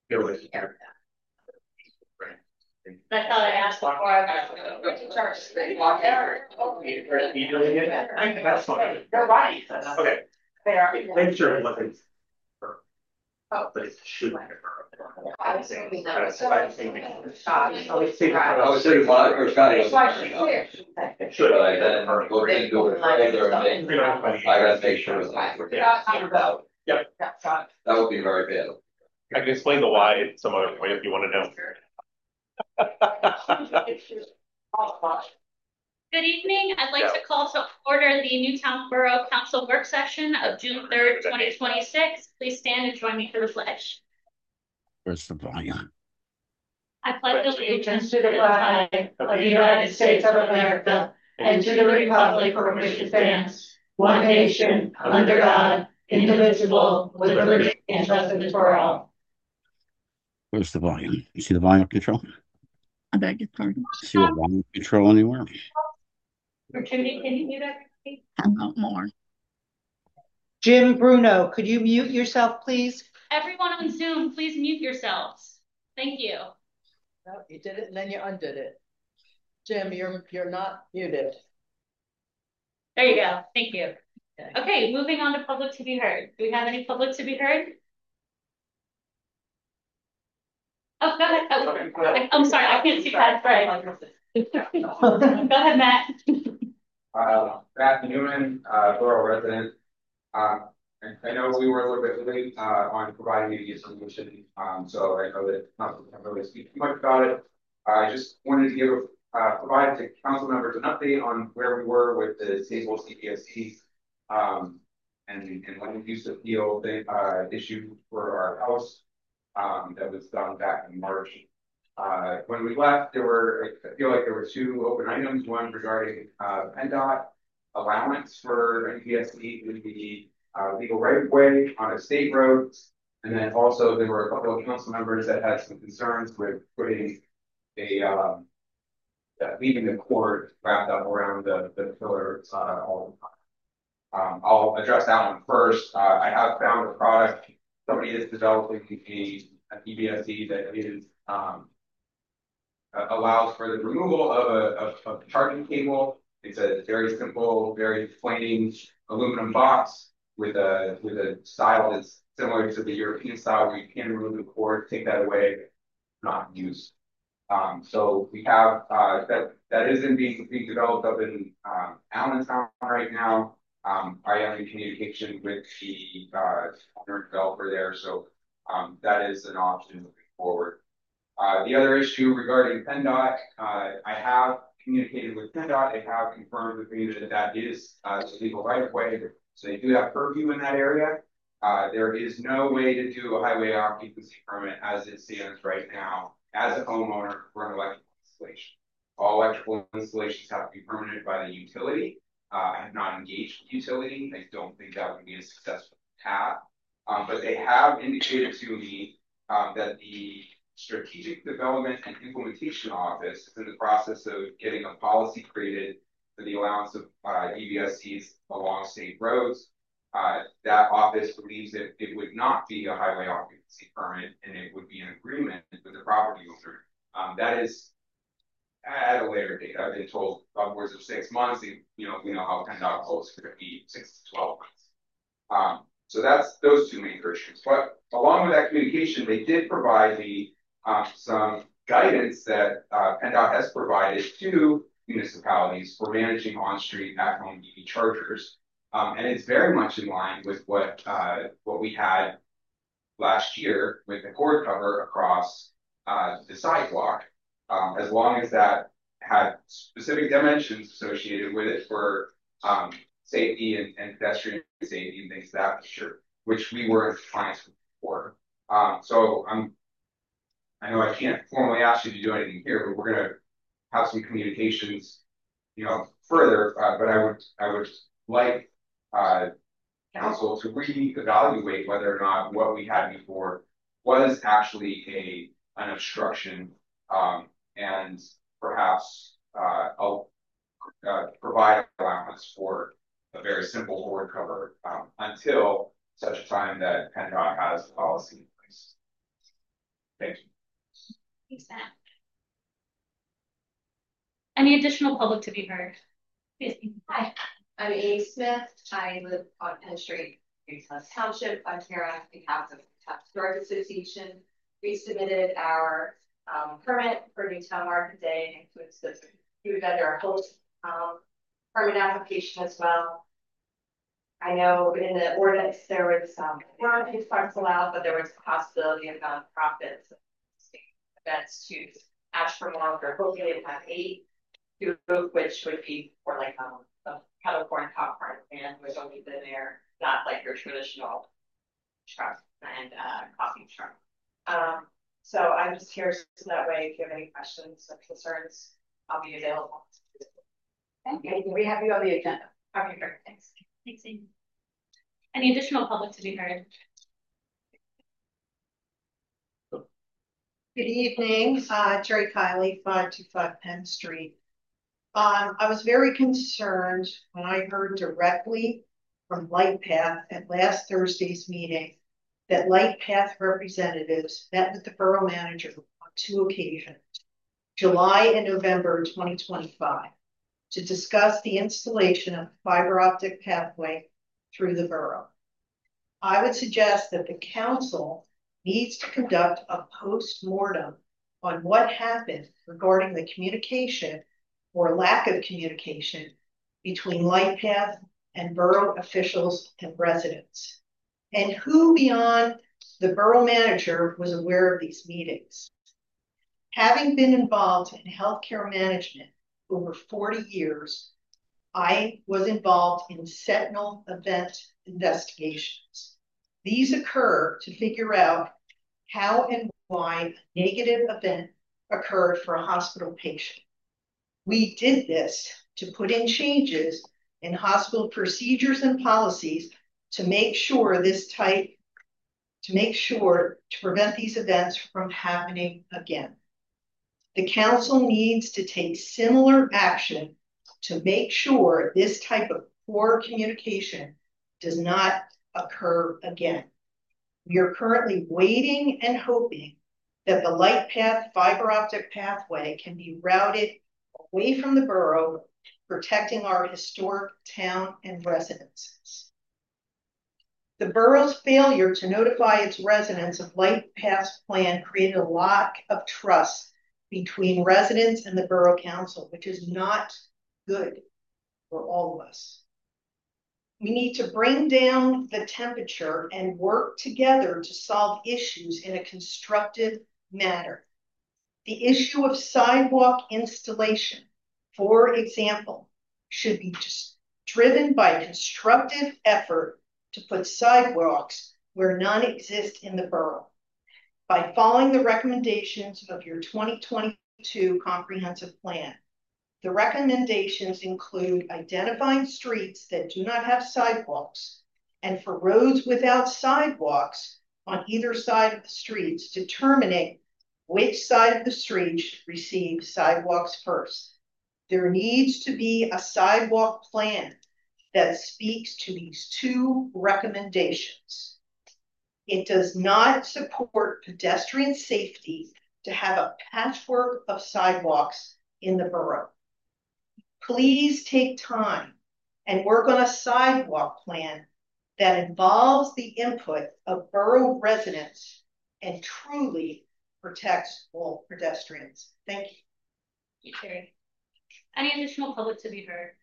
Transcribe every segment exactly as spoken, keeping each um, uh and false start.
I thought I asked before I got to charge. That's fine. They're right. Okay. They are. Make sure what they. Oh. But it should. I was thinking that was- I would say. I was saying, well, or Scotty. It's why she's here. Should. Like that, we're gonna do it regular, and then I gotta make sure. it's like- Yep. That would be very bad. I can explain the why at some other point if you want to know. Good evening. I'd like to call to order the Newtown Borough Council work session of June third, twenty twenty-six. Please stand and join me for the pledge. Where's the volume? I pledge allegiance to the flag of the United States of America and to the republic for which it stands, one nation, under God, indivisible, with liberty and justice for all. Where's the volume? You see the volume control? I beg your pardon. See what volume control anywhere? Can you, can you mute everything? How about more? Jim Bruno, could you mute yourself, please? Everyone on Zoom, please mute yourselves. Thank you. No, you did it and then you undid it. Jim, you're you're not muted. There you go. Thank you. Okay. Okay, moving on to public to be heard. Do we have any public to be heard? Oh, go ahead. Oh, I, I'm sorry, I can't see past Greg. Go ahead, Matt. Uh, Matt Newman, uh, borough resident. Uh, I, I know we were a little bit late uh, on providing you the solution, um, so I know that not to really speak too much about it. I just wanted to give uh, provide to council members an update on where we were with the stable C P S C um, and and land use appeal thing, uh, issue for our house um, that was done back in March. Uh, when we left, there were, I feel like there were two open items, one regarding uh, PennDOT allowance for N P S C to be uh, legal right of way on a state road. And then also there were a couple of council members that had some concerns with putting a, um, uh, leaving the cord wrapped up around the, the pillar uh, all the time. Um, I'll address that one first. Uh, I have found a product, somebody is developing a, an E B S E that is, um, Uh, allows for the removal of a, of, of charging cable. It's a very simple, very plain aluminum box with a with a style that's similar to the European style where you can remove the cord, take that away, not use. Um, so we have uh, that that is in being, being developed up in um, Allentown right now. Um, I am in communication with the uh, owner developer there, so um, that is an option moving forward. Uh, the other issue regarding PennDOT, uh, I have communicated with PennDOT. They have confirmed with me that that is uh, legal right of way. So they do have purview in that area. Uh, there is no way to do a highway occupancy permit as it stands right now as a homeowner for an electrical installation. All electrical installations have to be permitted by the utility. Uh, I have not engaged with utility. I don't think that would be a successful path. Um, but they have indicated to me um, that the Strategic Development and Implementation Office is in the process of getting a policy created for the allowance of uh, E B S Cs along state roads. Uh, that office believes that it would not be a highway occupancy permit and it would be an agreement with the property owner. Um, that is at a later date. I've been told upwards of six months. You know, we know how PennDOT goes for be six to twelve months. Um, so that's those two major issues. But along with that communication, they did provide the Um, some guidance that uh, PennDOT has provided to municipalities for managing on-street at-home E V chargers, um, and it's very much in line with what uh, what we had last year with the cord cover across uh, the sidewalk, um, as long as that had specific dimensions associated with it for um, safety and, and pedestrian safety and things of that nature, which we were in compliance with before. Um, so I'm I know I can't formally ask you to do anything here, but we're going to have some communications, you know, further. Uh, but I would, I would like uh, council to reevaluate whether or not what we had before was actually a an obstruction, um, and perhaps uh, I'll uh, provide allowance for a very simple board cover um, until such a time that PennDOT has a policy. Thanks. Thanks, Matt. Any additional public to be heard? Yes. Hi. I'm Amy Smith. I live on Penn Street, Greenhouse Township. I'm here on behalf of the Tax Storage Association. We submitted our um, permit for Newtown Market Day, and includes the food vendor host um, permit application as well. I know in the ordinance there was some um, food parks allowed, but there was a possibility of nonprofits events to ask for more. We're hoping to have eight, two, which would be for like um, a kettle corn popcorn and which will be in there, not like your traditional truck and uh, coffee truck. Um, so I'm just here so that way if you have any questions or concerns, I'll be available. Okay. We have you on the agenda. Okay, great. Thanks. Thanks, Amy. Any additional public to be heard? Good evening, uh, Jerry Kiley, five two five Penn Street. Um, I was very concerned when I heard directly from LightPath at last Thursday's meeting that LightPath representatives met with the borough manager on two occasions, July and November twenty twenty-five, to discuss the installation of fiber optic pathway through the borough. I would suggest that the council needs to conduct a post-mortem on what happened regarding the communication or lack of communication between LightPath and borough officials and residents, and who beyond the borough manager was aware of these meetings. Having been involved in healthcare management over forty years, I was involved in Sentinel event investigations. These occur to figure out how and why a negative event occurred for a hospital patient. We did this to put in changes in hospital procedures and policies to make sure this type, to make sure to prevent these events from happening again. The council needs to take similar action to make sure this type of poor communication does not occur again. We are currently waiting and hoping that the LightPath fiber optic pathway can be routed away from the borough, protecting our historic town and residences. The borough's failure to notify its residents of LightPath's plan created a lack of trust between residents and the borough council, which is not good for all of us. We need to bring down the temperature and work together to solve issues in a constructive manner. The issue of sidewalk installation, for example, should be just driven by constructive effort to put sidewalks where none exist in the borough. By following the recommendations of your twenty twenty-two comprehensive plan. The recommendations include identifying streets that do not have sidewalks, and for roads without sidewalks on either side of the streets, determining which side of the street should receive sidewalks first. There needs to be a sidewalk plan that speaks to these two recommendations. It does not support pedestrian safety to have a patchwork of sidewalks in the borough. Please take time and work on a sidewalk plan that involves the input of borough residents and truly protects all pedestrians. Thank you. Okay. Any additional public to be heard?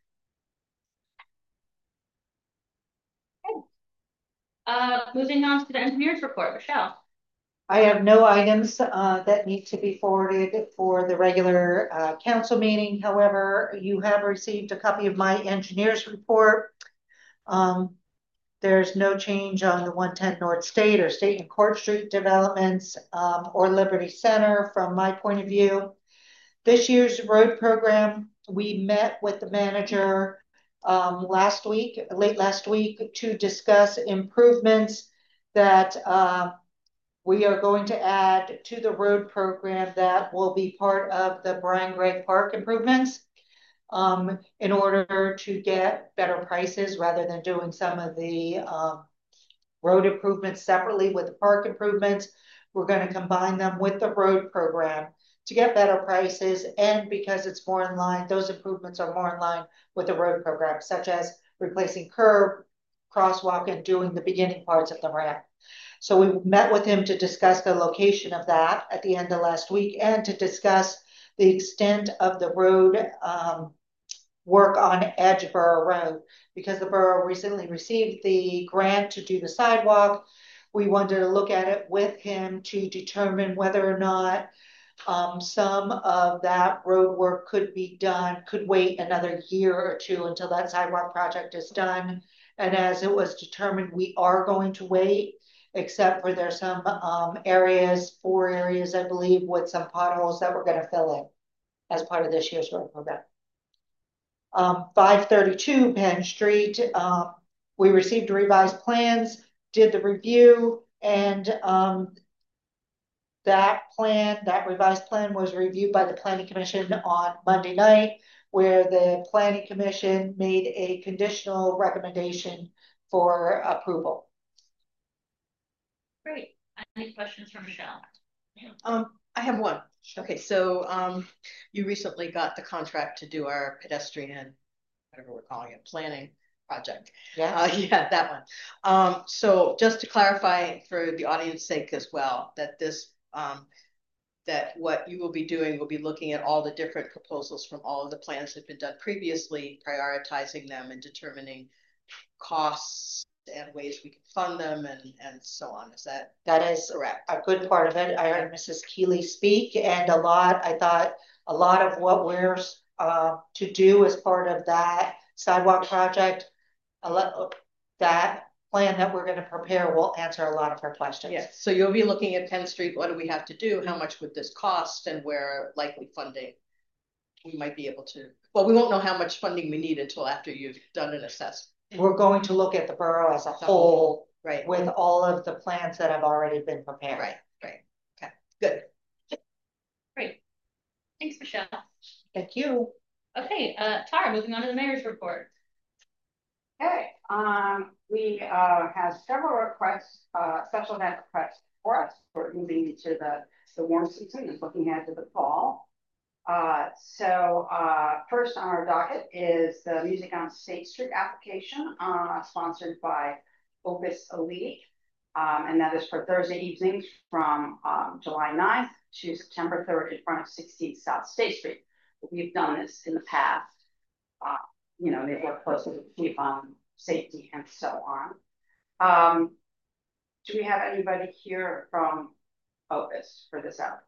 Okay. Uh, moving on to the engineer's report, Michelle. I have no items uh, that need to be forwarded for the regular uh, council meeting. However, you have received a copy of my engineer's report. Um, there's no change on the one ten North State or State and Court Street developments um, or Liberty Center from my point of view. This year's road program, we met with the manager um, last week, late last week, to discuss improvements that uh, we are going to add to the road program that will be part of the Brian Gregg Park improvements um, in order to get better prices rather than doing some of the um, road improvements separately with the park improvements. We're going to combine them with the road program to get better prices, and because it's more in line, those improvements are more in line with the road program, such as replacing curb, crosswalk, and doing the beginning parts of the ramp. So we met with him to discuss the location of that at the end of last week, and to discuss the extent of the road um, work on Edgeboro Road, because the borough recently received the grant to do the sidewalk. We wanted to look at it with him to determine whether or not um, some of that road work could be done, could wait another year or two until that sidewalk project is done. And as it was determined, we are going to wait, except for there's some um, areas, four areas, I believe, with some potholes that we're going to fill in as part of this year's road program. Um, five thirty-two Penn Street, um, we received revised plans, did the review, and um, that plan, that revised plan was reviewed by the Planning Commission on Monday night, where the Planning Commission made a conditional recommendation for approval. Great. Any questions for Michelle? Um, I have one. Okay, so um, you recently got the contract to do our pedestrian, whatever we're calling it, planning project. Yeah, uh, yeah, that one. Um, so just to clarify for the audience sake as well, that this, um, that what you will be doing will be looking at all the different proposals from all of the plans that have been done previously, prioritizing them and determining costs and ways we can fund them and, and so on. Is that that is correct? a good part of it. I heard Missus Keeley speak, and a lot, I thought a lot of what we're uh, to do as part of that sidewalk project, a lot, that plan that we're going to prepare will answer a lot of her questions. Yes. So you'll be looking at Penn Street. What do we have to do? How much would this cost, and where likely funding we might be able to, well, we won't know how much funding we need until after you've done an assessment. We're going to look at the borough as a whole, right, with all of the plans that have already been prepared. Right, right. Okay, good. Great. Thanks, Michelle. Thank you. Okay, uh, Tara, moving on to the mayor's report. Okay, um, we uh, have several requests, uh, special event requests for us. We're moving into the, the warm season and looking ahead to the fall. Uh, so uh, first on our docket is the Music on State Street application, uh, sponsored by Opus Elite. Um, and that is for Thursday evenings from um, July ninth to September third in front of sixteen South State Street. We've done this in the past. Uh, you know, they work closely to keep on safety and so on. Um, do we have anybody here from Opus for this application?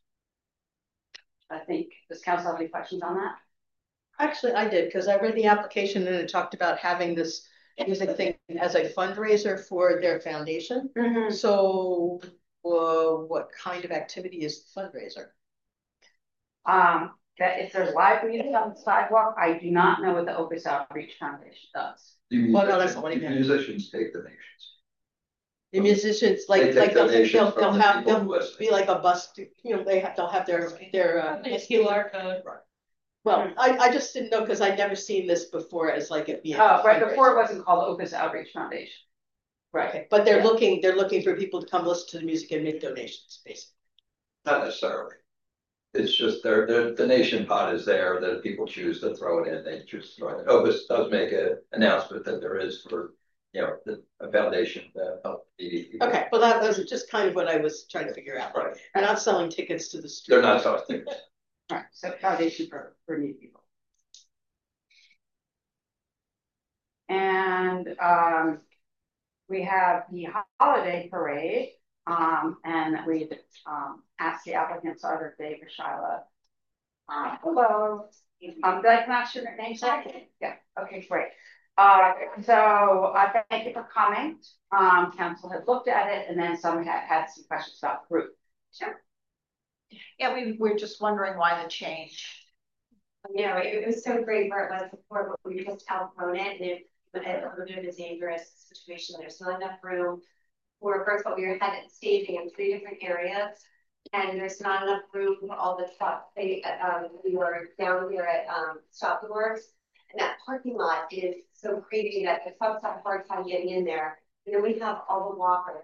I think, does council have any questions on that? Actually, I did, because I read the application and it talked about having this music thing as a fundraiser for their foundation. Mm-hmm. So uh, what kind of activity is the fundraiser? Um, that if there's live music on the sidewalk, I do not know what the Opus Outreach Foundation does. The well, no, that's not what he meant. musicians take donations. The musicians, like, like they'll, they'll, they'll the have, they'll be like a bus, you know, they have, they'll have their, their, uh, Q R code. Right. Well, I, I just didn't know, because I'd never seen this before as like it being. Oh, right, before it wasn't called Opus Outreach Foundation. Right, okay. But they're yeah. looking, they're looking for people to come listen to the music and make donations, basically. Not necessarily. It's just their, their donation pot is there that if people choose to throw it in, they choose to throw it in. Opus does make an announcement that there is for, you know, the a foundation that help needy people. Okay, well, that was just kind of what I was trying to figure out. Right. They're not selling tickets to the street. They're not selling tickets. All right, so foundation for, for needy people. And um, we have the holiday parade, um, and we um, asked the applicants, either Dave or Shyla. Uh, hello. Um, did I pronounce your name correctly? Yeah. Okay, great. Uh, so uh, thank you for coming. Um, council had looked at it, and then some had had some questions about the route. Sure. Yeah, we we're just wondering why the change. You know, it, it was so great where it was before, but we just outgrown it, and it was a little bit of a dangerous situation. There's not enough room for, first of all, we had it staging in three different areas, and there's not enough room for all the trucks. They, um, we were down here at um, Stop the Works, and that parking lot is so crazy that the trucks have a hard time getting in there. You know, we have all the walkers.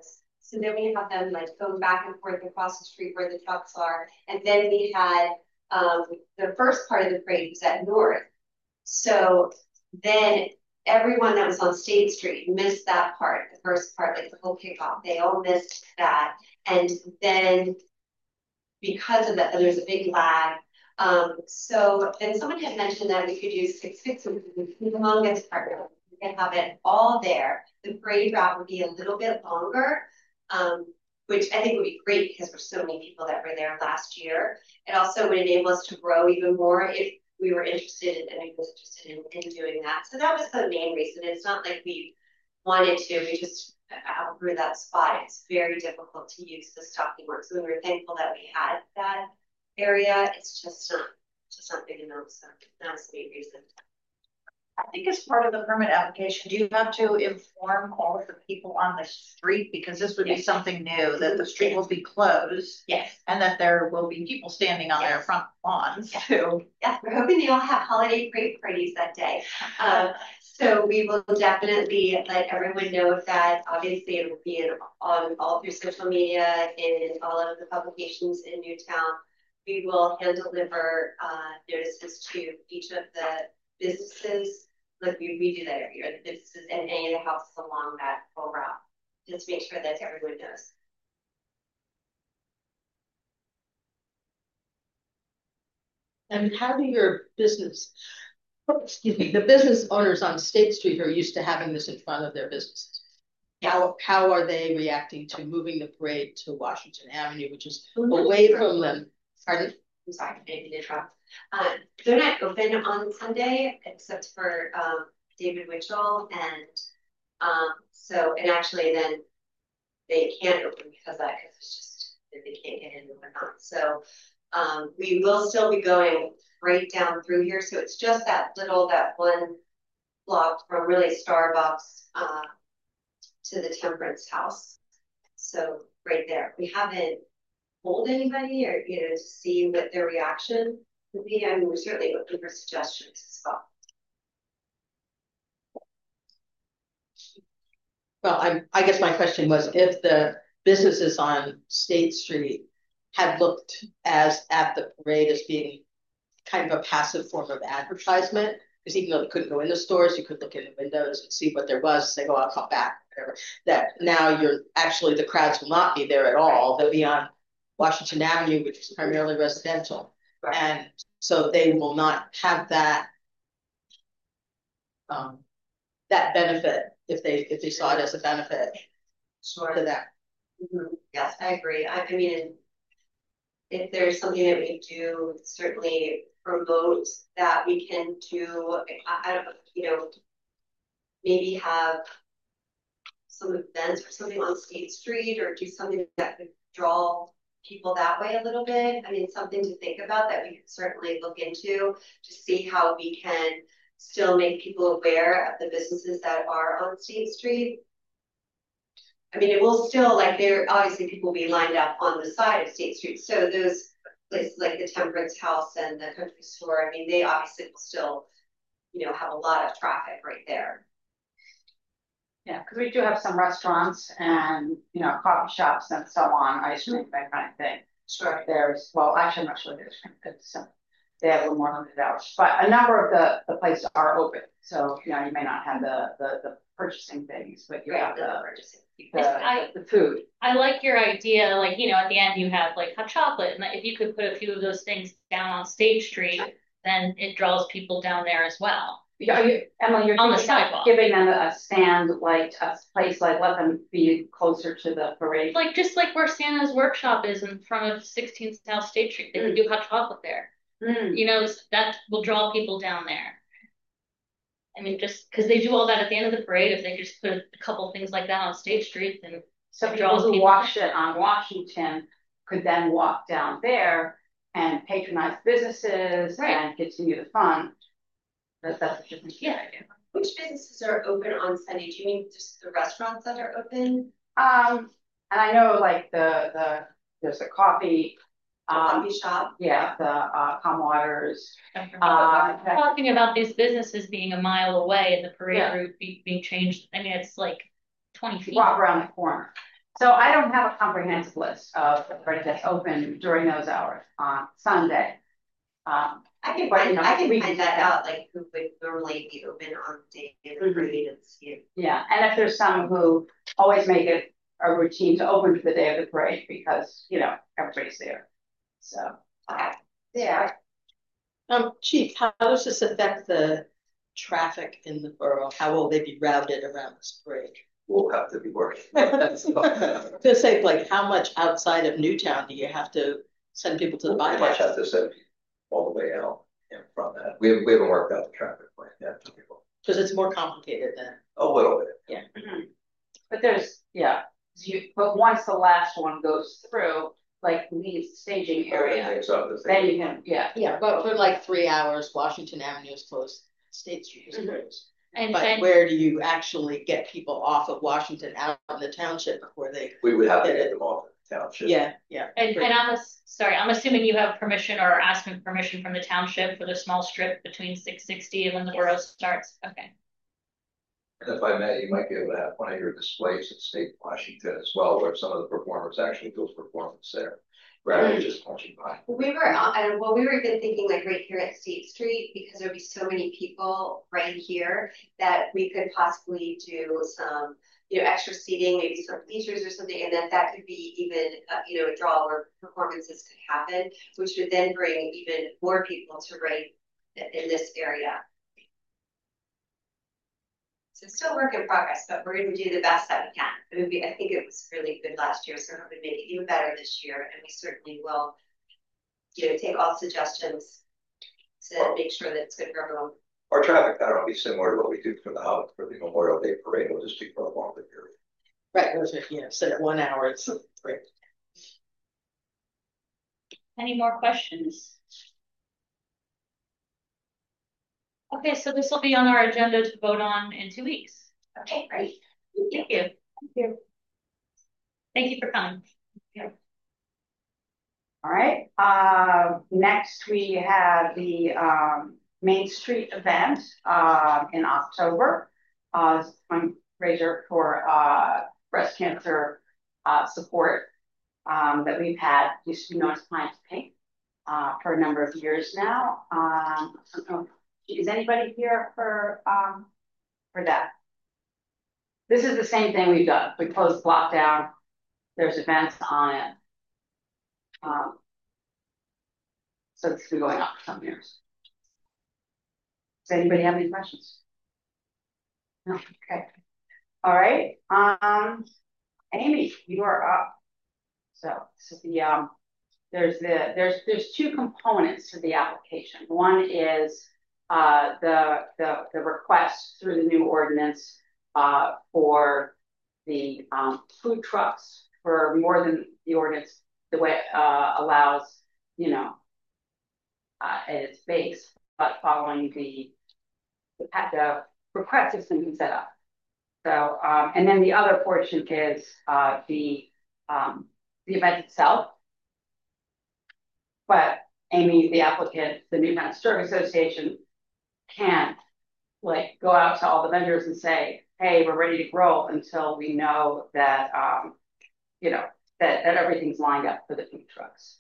So then we have them like going back and forth across the street where the trucks are. And then we had um, the first part of the parade was at North. So then everyone that was on State Street missed that part, the first part, like the whole kickoff. They all missed that. And then because of that, there's a big lag. Um, so then someone had mentioned that we could use six six and the humongous part. We can have it all there. The parade route would be a little bit longer, um, which I think would be great because there's so many people that were there last year. It also would enable us to grow even more if we were interested in, and I was interested in, in doing that. So that was the main reason. It's not like we wanted to, we just outgrew that spot. It's very difficult to use the stocking work. So we were thankful that we had that area. It's just not, just not big enough. So that's the main reason. I think as part of the permit application, do you have to inform all of the people on the street? Because this would yes. be something new, that the street yes. will be closed. Yes. And that there will be people standing on yes. their front lawns yes. too. Yeah, we're hoping they all have holiday parade parties that day. Um, so we will definitely let everyone know of that. Obviously, it will be in, on all through social media, in all of the publications in Newtown. We will hand deliver uh, notices to each of the businesses. Like we, we do that every year, the businesses and any of the houses along that whole route, just to make sure that everyone knows. And how do your business, excuse me, the business owners on State Street are used to having this in front of their businesses? How, how are they reacting to moving the parade to Washington Avenue, which is away from them? Pardon? I'm sorry, maybe they dropped. Uh, they're not open on Sunday except for um, David Witchell, and um, so and actually then they can't open because of that because it's just they can't get in and whatnot. So um, we will still be going right down through here. So it's just that little that one block from really Starbucks uh, to the Temperance House. So right there, we haven't told anybody or you know to see what their reaction would be. I mean, we're certainly looking for suggestions as well. Well, I, I guess my question was if the businesses on State Street had looked as at the parade as being kind of a passive form of advertisement, because even though they couldn't go in the stores, you could look in the windows and see what there was, say, oh, I'll come back, whatever. That now you're actually, the crowds will not be there at all. They'll be on Washington Avenue, which is primarily residential. Right. And so they will not have that um, that benefit if they if they saw it as a benefit sure. to them. Mm-hmm. Yes, I agree. I, I mean, if there's something that we do, certainly promote that we can do. I, I don't, you know, maybe have some events or something on State Street, or do something that could draw people that way a little bit. I mean, something to think about that we can certainly look into to see how we can still make people aware of the businesses that are on State Street. I mean, it will still, like, there obviously people will be lined up on the side of State Street. So those places like the Temperance House and the country store, I mean, they obviously will still, you know, have a lot of traffic right there. Yeah, because we do have some restaurants and, you know, coffee shops and so on, ice cream, that kind of thing. Sure. There's, well, actually, I'm not sure there's some. They have a little more limited hours, but a number of the, the places are open. So, you know, you may not have the the, the purchasing things, but you right, have the, the purchasing. The, I, the food. I like your idea, like, you know, at the end you have like hot chocolate, and if you could put a few of those things down on State Street, then it draws people down there as well. Yeah, you, Emily, you're on the sidewalk, giving them a stand, like a place, like let them be closer to the parade. Like just like where Santa's workshop is in front of sixteen South State Street, they mm. can do hot chocolate there. Mm. You know, that will draw people down there. I mean, just because they do all that at the end of the parade, if they just put a couple things like that on State Street, then so people who watch it on Washington could then walk down there and patronize businesses right. and continue the fun. That, that's a different yeah. idea. Which businesses are open on Sunday? Do you mean just the restaurants that are open? Um, and I know like the the there's a coffee. The um, coffee shop. Yeah, the uh, Calm Waters. Uh, talking about these businesses being a mile away and the parade yeah. route be, being changed. I mean, it's like twenty feet. Walk around the corner. So I don't have a comprehensive list of everybody that's open during those hours on Sunday. Um, I can but, find, you know, I can we find can- that out, like who would normally be open on the day of the Mhm. parade and see. Yeah, and if there's some who always make it a routine to open for the day of the parade because, you know, everybody's there. So, Okay. yeah. Um, Chief, how does this affect the traffic in the borough? How will they be routed around this parade? We'll have to be working. To say, like, how much outside of Newtown do you have to send people to the We'll pretty much bypass? have to send people all the way out and from that. We, we haven't worked out the traffic plan yet. Because it's more complicated than. A little bit. Yeah. Mhm. But there's, yeah, you, but once the last one goes through, like leaves staging area, Mix up the then thing. you can, yeah. Yeah, but for like three hours, Washington Avenue is closed, State Street is Mhm. closed. And, But and where do you actually get people off of Washington out of the township before they? We would have to get them off the township. Yeah, yeah. And, and I'm, ass- sorry, I'm assuming you have permission or asking permission from the township for the small strip between six sixty and when the borough starts, okay. And if I may, you might be able to have one of your displays at State Washington as well, where some of the performers actually do performance there, rather than just punching by. We were, uh, and well, we were even thinking like right here at State Street, because there'd be so many people right here that we could possibly do some, you know, extra seating, maybe some bleachers or something, and that that could be even, uh, you know, a draw where performances could happen, which would then bring even more people to right in this area. So it's still a work in progress, but we're going to do the best that we can. It would be, I think it was really good last year, so we're going to make it even better this year, and we certainly will, you know, take all suggestions to make sure that it's good for everyone. Our traffic pattern will be similar to what we do for the holiday, for the Memorial Day parade. It'll just be for a longer period. Right, those are, you know, set at one hour, it's great. Any more questions? Okay, so this will be on our agenda to vote on in two weeks. Okay, great. Thank you. Thank you. Thank you for coming. Yeah. All right, uh, next we have the, um, Main Street event, uh, in October. Uh, fundraiser for, uh, breast cancer, uh, support, um, that we've had, used to be known as Clients Pink, uh, for a number of years now. Um, I don't know. Is anybody here for, um, for that? This is the same thing we've done. We closed lockdown. There's events on it. Um, so it's been going on for some years. Does anybody have any questions? No, okay. All right. Um, Amy, you are up. So, so the, um, there's the, there's, there's two components to the application. One is uh, the, the, the request through the new ordinance uh, for the um, food trucks for more than the ordinance, the way uh, allows, you know, uh, at its base, but following the, the, the request has been set up. So, um, and then the other portion is uh, the, um, the event itself. But Amy, the applicant, the Newtown Historic Association can't like go out to all the vendors and say, hey, we're ready to grow until we know that, um, you know, that, that everything's lined up for the food trucks.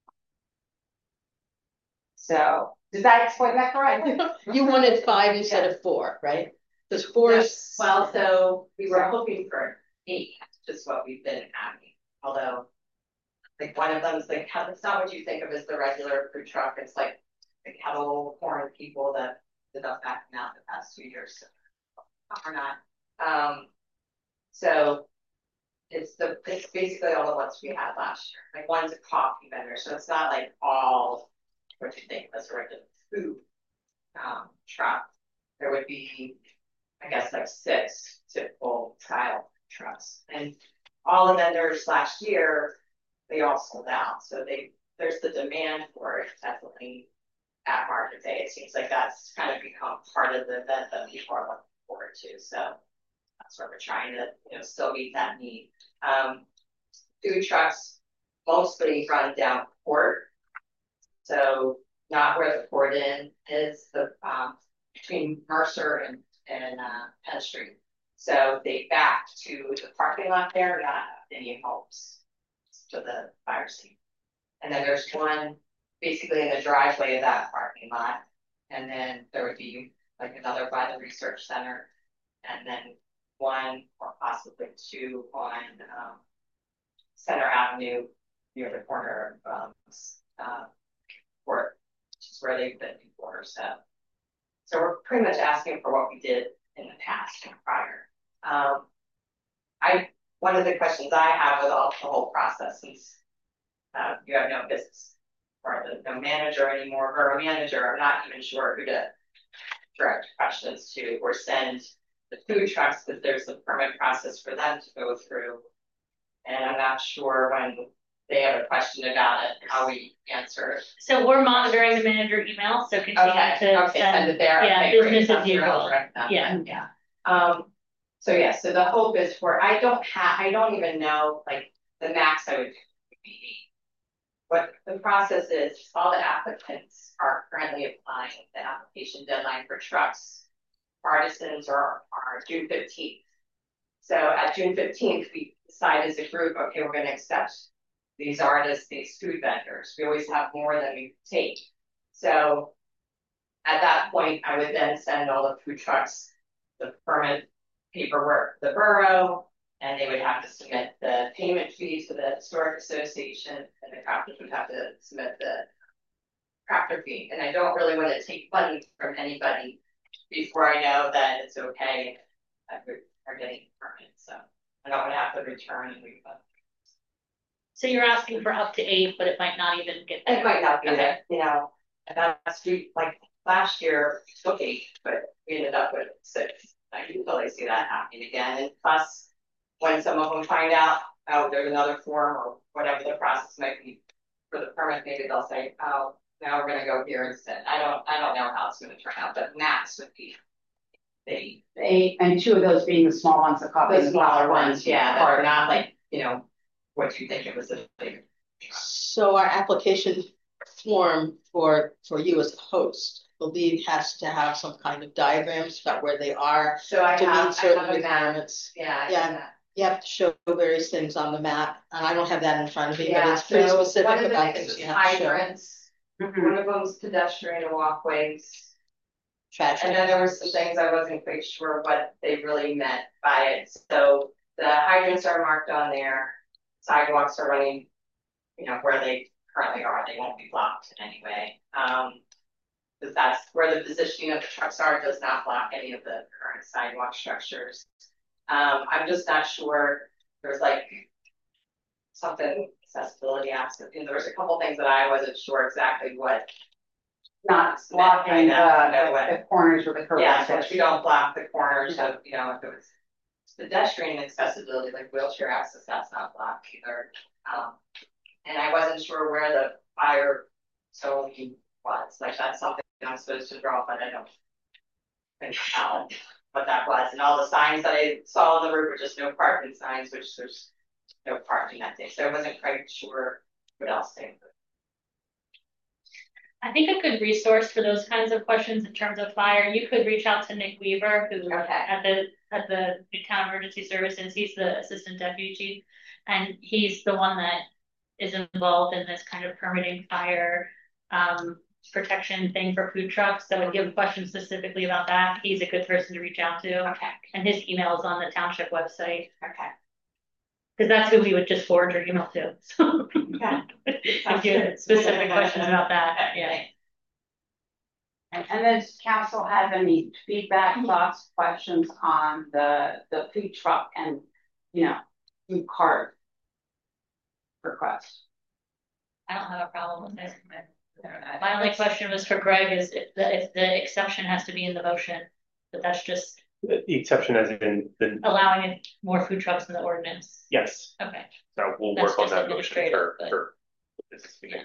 So did I explain that correctly? You wanted five instead Yeah. of four, right? Because four is. Well, so we were hoping for eight, just what we've been having, although like one of them is like, it's not what you think of as the regular food truck. It's like the kettle corn people that did up backing out the past two years. So or not. Um, so it's the it's basically all the ones we had last year. Like one's a coffee vendor, so it's not like all what you think as a regular food um, truck. There would be, I guess, like six typical style trucks, and all the vendors last year they all sold out. So they there's the demand for it definitely at market day. It seems like that's kind of become part of the event that people are looking forward to. So that's where we're trying to, you know, still meet that need. Um, food trucks mostly run down Port, so not where the Port Inn is, the um, between Mercer and and uh, Penn Street. So they back to the parking lot there, not Indian homes to the fire scene. And then there's one basically in the driveway of that parking lot. And then there would be like another by the research center. And then one or possibly two on um, Center Avenue near the corner of um, uh, Court, which is where they've been before. So, so we're pretty much asking for what we did in the past and prior. Um, I one of the questions I have with all the whole process is uh, you have no business or the no manager anymore, or a manager. I'm not even sure who to direct questions to or send the food trucks, because there's a permit process for them to go through. And I'm not sure when they have a question about it, how we answer it. So we're monitoring the manager email, so continue Okay, to okay, send, send it there. yeah, Okay, great. business as That's usual. real direct that. Yeah. Yeah. Um, so yeah, so the hope is for, I don't have, I don't even know, like, the max I would do would be what the process is. All the applicants are currently applying. The application deadline for trucks, artisans are, are June fifteenth. So at June fifteenth, we decide as a group, okay, we're going to accept these artists, these food vendors. We always have more than we take. So at that point, I would then send all the food trucks the permit paperwork to the borough, and they would have to submit the payment fee to the historic association, and the crafters would have to submit the crafter fee. And I don't really want to take money from anybody before I know that it's okay that we are getting a permit. So I don't want to have to return and refund. So you're asking for up to eight, but it might not even get there. It might not be Okay. there, you know. That street, like last year, we took eight, but we ended up with six. I can totally see that happening again. And plus, when some of them find out, oh, there's another form or whatever the process might be for the permit, maybe they'll say, oh, now we're going to go here instead. I don't, I don't know how it's going to turn out, but max would be the Eight, and two of those being the small ones, the coffee. the smaller ones, yeah, that are not like, you know, what you think it was a big. So our application form for, for you as a host, I believe has to have some kind of diagrams about where they are. So I to have, meet I certain have a map. requirements. Yeah. Yeah, you have to show various things on the map, and I don't have that in front of me, but Yeah, it's pretty so specific one of the about things things is you have to show. hydrants. Mhm. One of them's pedestrian walkways. Trash. And then there were some things I wasn't quite sure what they really meant by it. So the hydrants are marked on there. Sidewalks are running, you know, where they currently are. They won't be blocked in any way. Um, because that's where the positioning of the trucks are, does not block any of the current sidewalk structures. Um, I'm just not sure. There's like something accessibility aspect. And there was a couple things that I wasn't sure exactly what. Not blocking that, the, no way. the corners with the curb. Yeah, so we don't block the corners of, you know, if it was pedestrian accessibility, like wheelchair access, that's not blocked either. Um, and I wasn't sure where the fire zone was. Like that's something I'm supposed to draw, but I don't think out what that was. And all the signs that I saw on the roof were just no parking signs, which there's no parking that day. So I wasn't quite sure what else they would. I think a good resource for those kinds of questions in terms of fire, you could reach out to Nick Weaver, who Okay. at the at the Newtown Emergency Services, he's the assistant deputy chief, and he's the one that is involved in this kind of permitting fire um, protection thing for food trucks. So if you have questions specifically about that, he's a good person to reach out to. Okay. And his email is on the township website. Okay. Because that's who we would just forward your email to. So Okay. if you had specific questions about that, yeah. And, and then does council have any feedback, thoughts, questions on the, the food truck and, you know, food cart request? I don't have a problem with it. My only question was for Greg is if the, if the exception has to be in the motion, but that's just The exception as in the, allowing more food trucks in the ordinance. yes, Okay. so we'll That's work on just that motion administrative, for, but- for this meeting.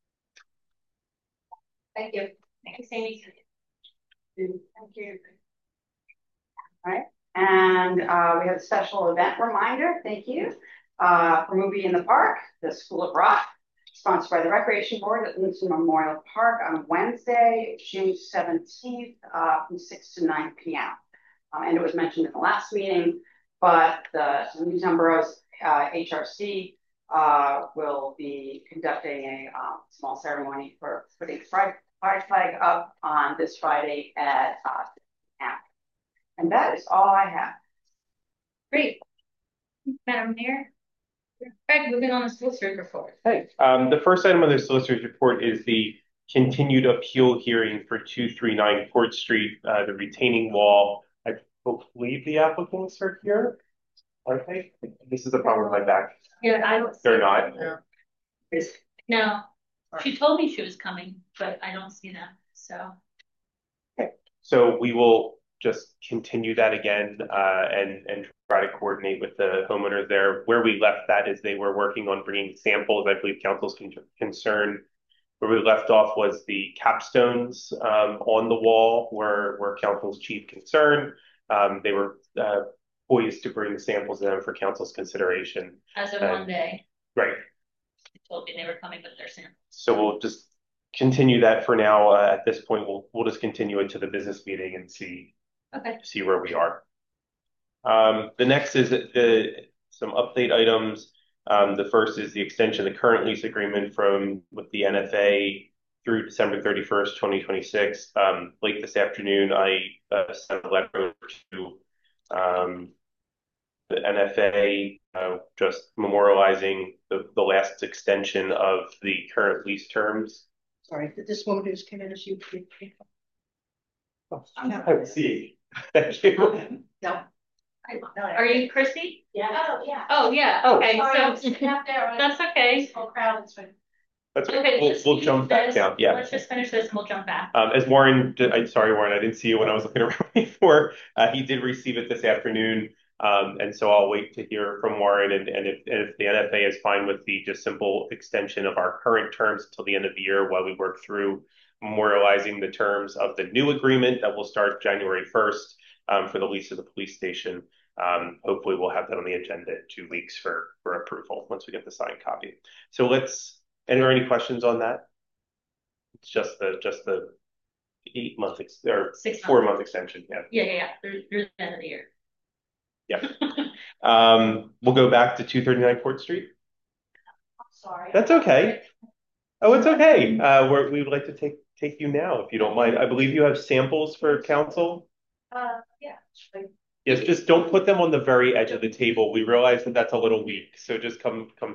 Thank you. Thank you, Sandy. Thank you. All right, and uh, we have a special event reminder, thank you, uh, for Movie in the Park, the School of Rock, sponsored by the Recreation Board at Livingston Memorial Park on Wednesday, June seventeenth, uh, from six to nine p m Um, and it was mentioned in the last meeting, but the Newtown Borough's uh, H R C uh, will be conducting a um, small ceremony for putting pride, pride flag up on this Friday at uh, camp. And that is all I have. Great. Madam Mayor. Greg, moving on to solicitor's report. Hey, um, the first item on the solicitor's report is the continued appeal hearing for two three nine Court Street, uh, the retaining wall. I believe the applicants are here. Are they? This is the problem with my back. Yeah, I don't. They're not. No. No. She told me she was coming, but I don't see them, so. Okay. So we will just continue that again, uh, and, and try to coordinate with the homeowners there. Where we left that is they were working on bringing samples. I believe council's con concern. Where we left off was the capstones um, on the wall were, were council's chief concern. Um, they were uh, poised to bring the samples in for council's consideration. As of and, one day. Right. They told me they were coming with their samples. So we'll just continue that for now. Uh, at this point, we'll we'll just continue it to the business meeting and see okay. see where we are. Um, the next is the some update items. Um, the first is the extension of the current lease agreement from with the N F A through December thirty-first, twenty twenty-six. Um, late this afternoon, I uh, sent a letter over to um, the N F A, uh, just memorializing the, the last extension of the current lease terms. Sorry, did this woman who just came in as you? Oh, I see. Thank you. No. Are you Chrissy? Yeah. Oh, yeah. Oh, yeah. Oh. Okay. Sorry, So there, that's okay. Whole crowd is fine. That's okay. Okay, We'll, let's we'll finish jump back this. down. Yeah. Let's just finish this and we'll jump back. Um, as Warren, did, I'm sorry, Warren, I didn't see you when I was looking around before. Uh, he did receive it this afternoon. Um, and so I'll wait to hear from Warren. And, and, if, and if the N F A is fine with the just simple extension of our current terms until the end of the year while we work through memorializing the terms of the new agreement that will start January first um, for the lease of the police station. Um, hopefully we'll have that on the agenda in two weeks for, for approval once we get the signed copy. So let's, are there any questions on that? It's just the, just the eight month ex or Six four months. month extension. Yeah. Yeah, yeah, yeah. Through, through the end of the year. Yeah. um, we'll go back to two thirty-nine Court Street. Sorry. That's okay. Oh, it's okay. Uh, we're, we would like to take, take you now, if you don't mind. I believe you have samples for council. Uh, yeah. Yes, just don't put them on the very edge of the table. We realize that that's a little weak, so just come, come.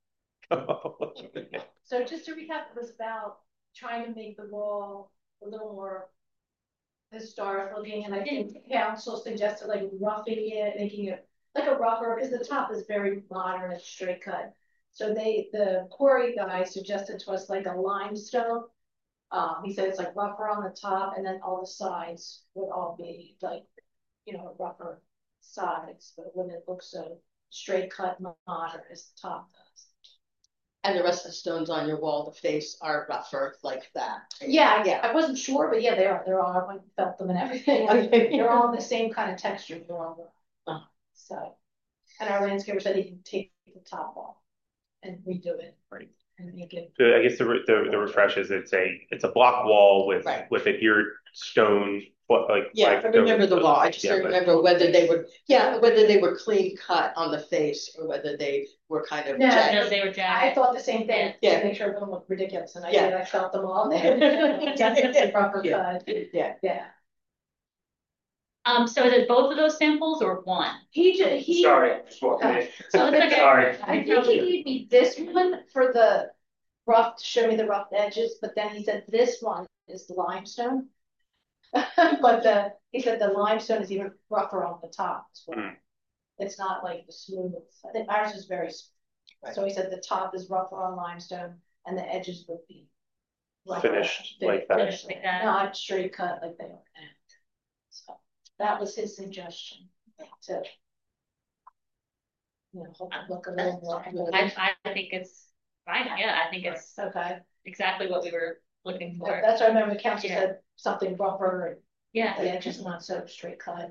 So just to recap, it was about trying to make the wall a little more historic looking, and I think council suggested like roughing it, making it like a rougher, because the top is very modern and straight cut. So they, the quarry guy suggested to us like a limestone. Um, he said it's like rougher on the top, and then all the sides would all be like, you know, rougher sides, but it wouldn't look so straight cut modern as the top does. And the rest of the stones on your wall, the face, are rougher like that. Yeah, yeah. I wasn't sure, but yeah, they are. They're all. I went and felt them and everything. They're all the same kind of texture. They're all. Oh. So, and our landscaper said he can take the top off and redo it. Right. And make it. So I guess the, the the refresh is it's a it's a block wall with Right. with adhered stone. What, like Yeah, like I remember the wall. I just yeah, don't remember whether they were, yeah, whether they were clean cut on the face or whether they were kind of. No, jagged. No, they were jagged. I thought the same thing. Yeah. To make sure it wouldn't look ridiculous, and I Yeah. did. I felt them all. Definitely proper Yeah. cut. Yeah. Yeah. Um, so is it both of those samples or one? He just he. Sorry, just walking in. So it's okay. Sorry. I think he gave me this one for the rough, to show me the rough edges, but then he said this one is the limestone. But the, he said the limestone is even rougher on the top as well. Mm. It's not like the smooth, I think ours is very smooth. Right. So he said the top is rougher on limestone and the edges would be rougher, Finished fin- like that. Finished like that. Not straight cut like they are now. So that was his suggestion to, you know, hope it look a little more. I, I think it's fine. Yeah, I think it's Okay. exactly what we were looking for. That's what I remember the council Yeah. said, something rougher and Yeah. the edges not so straight cut.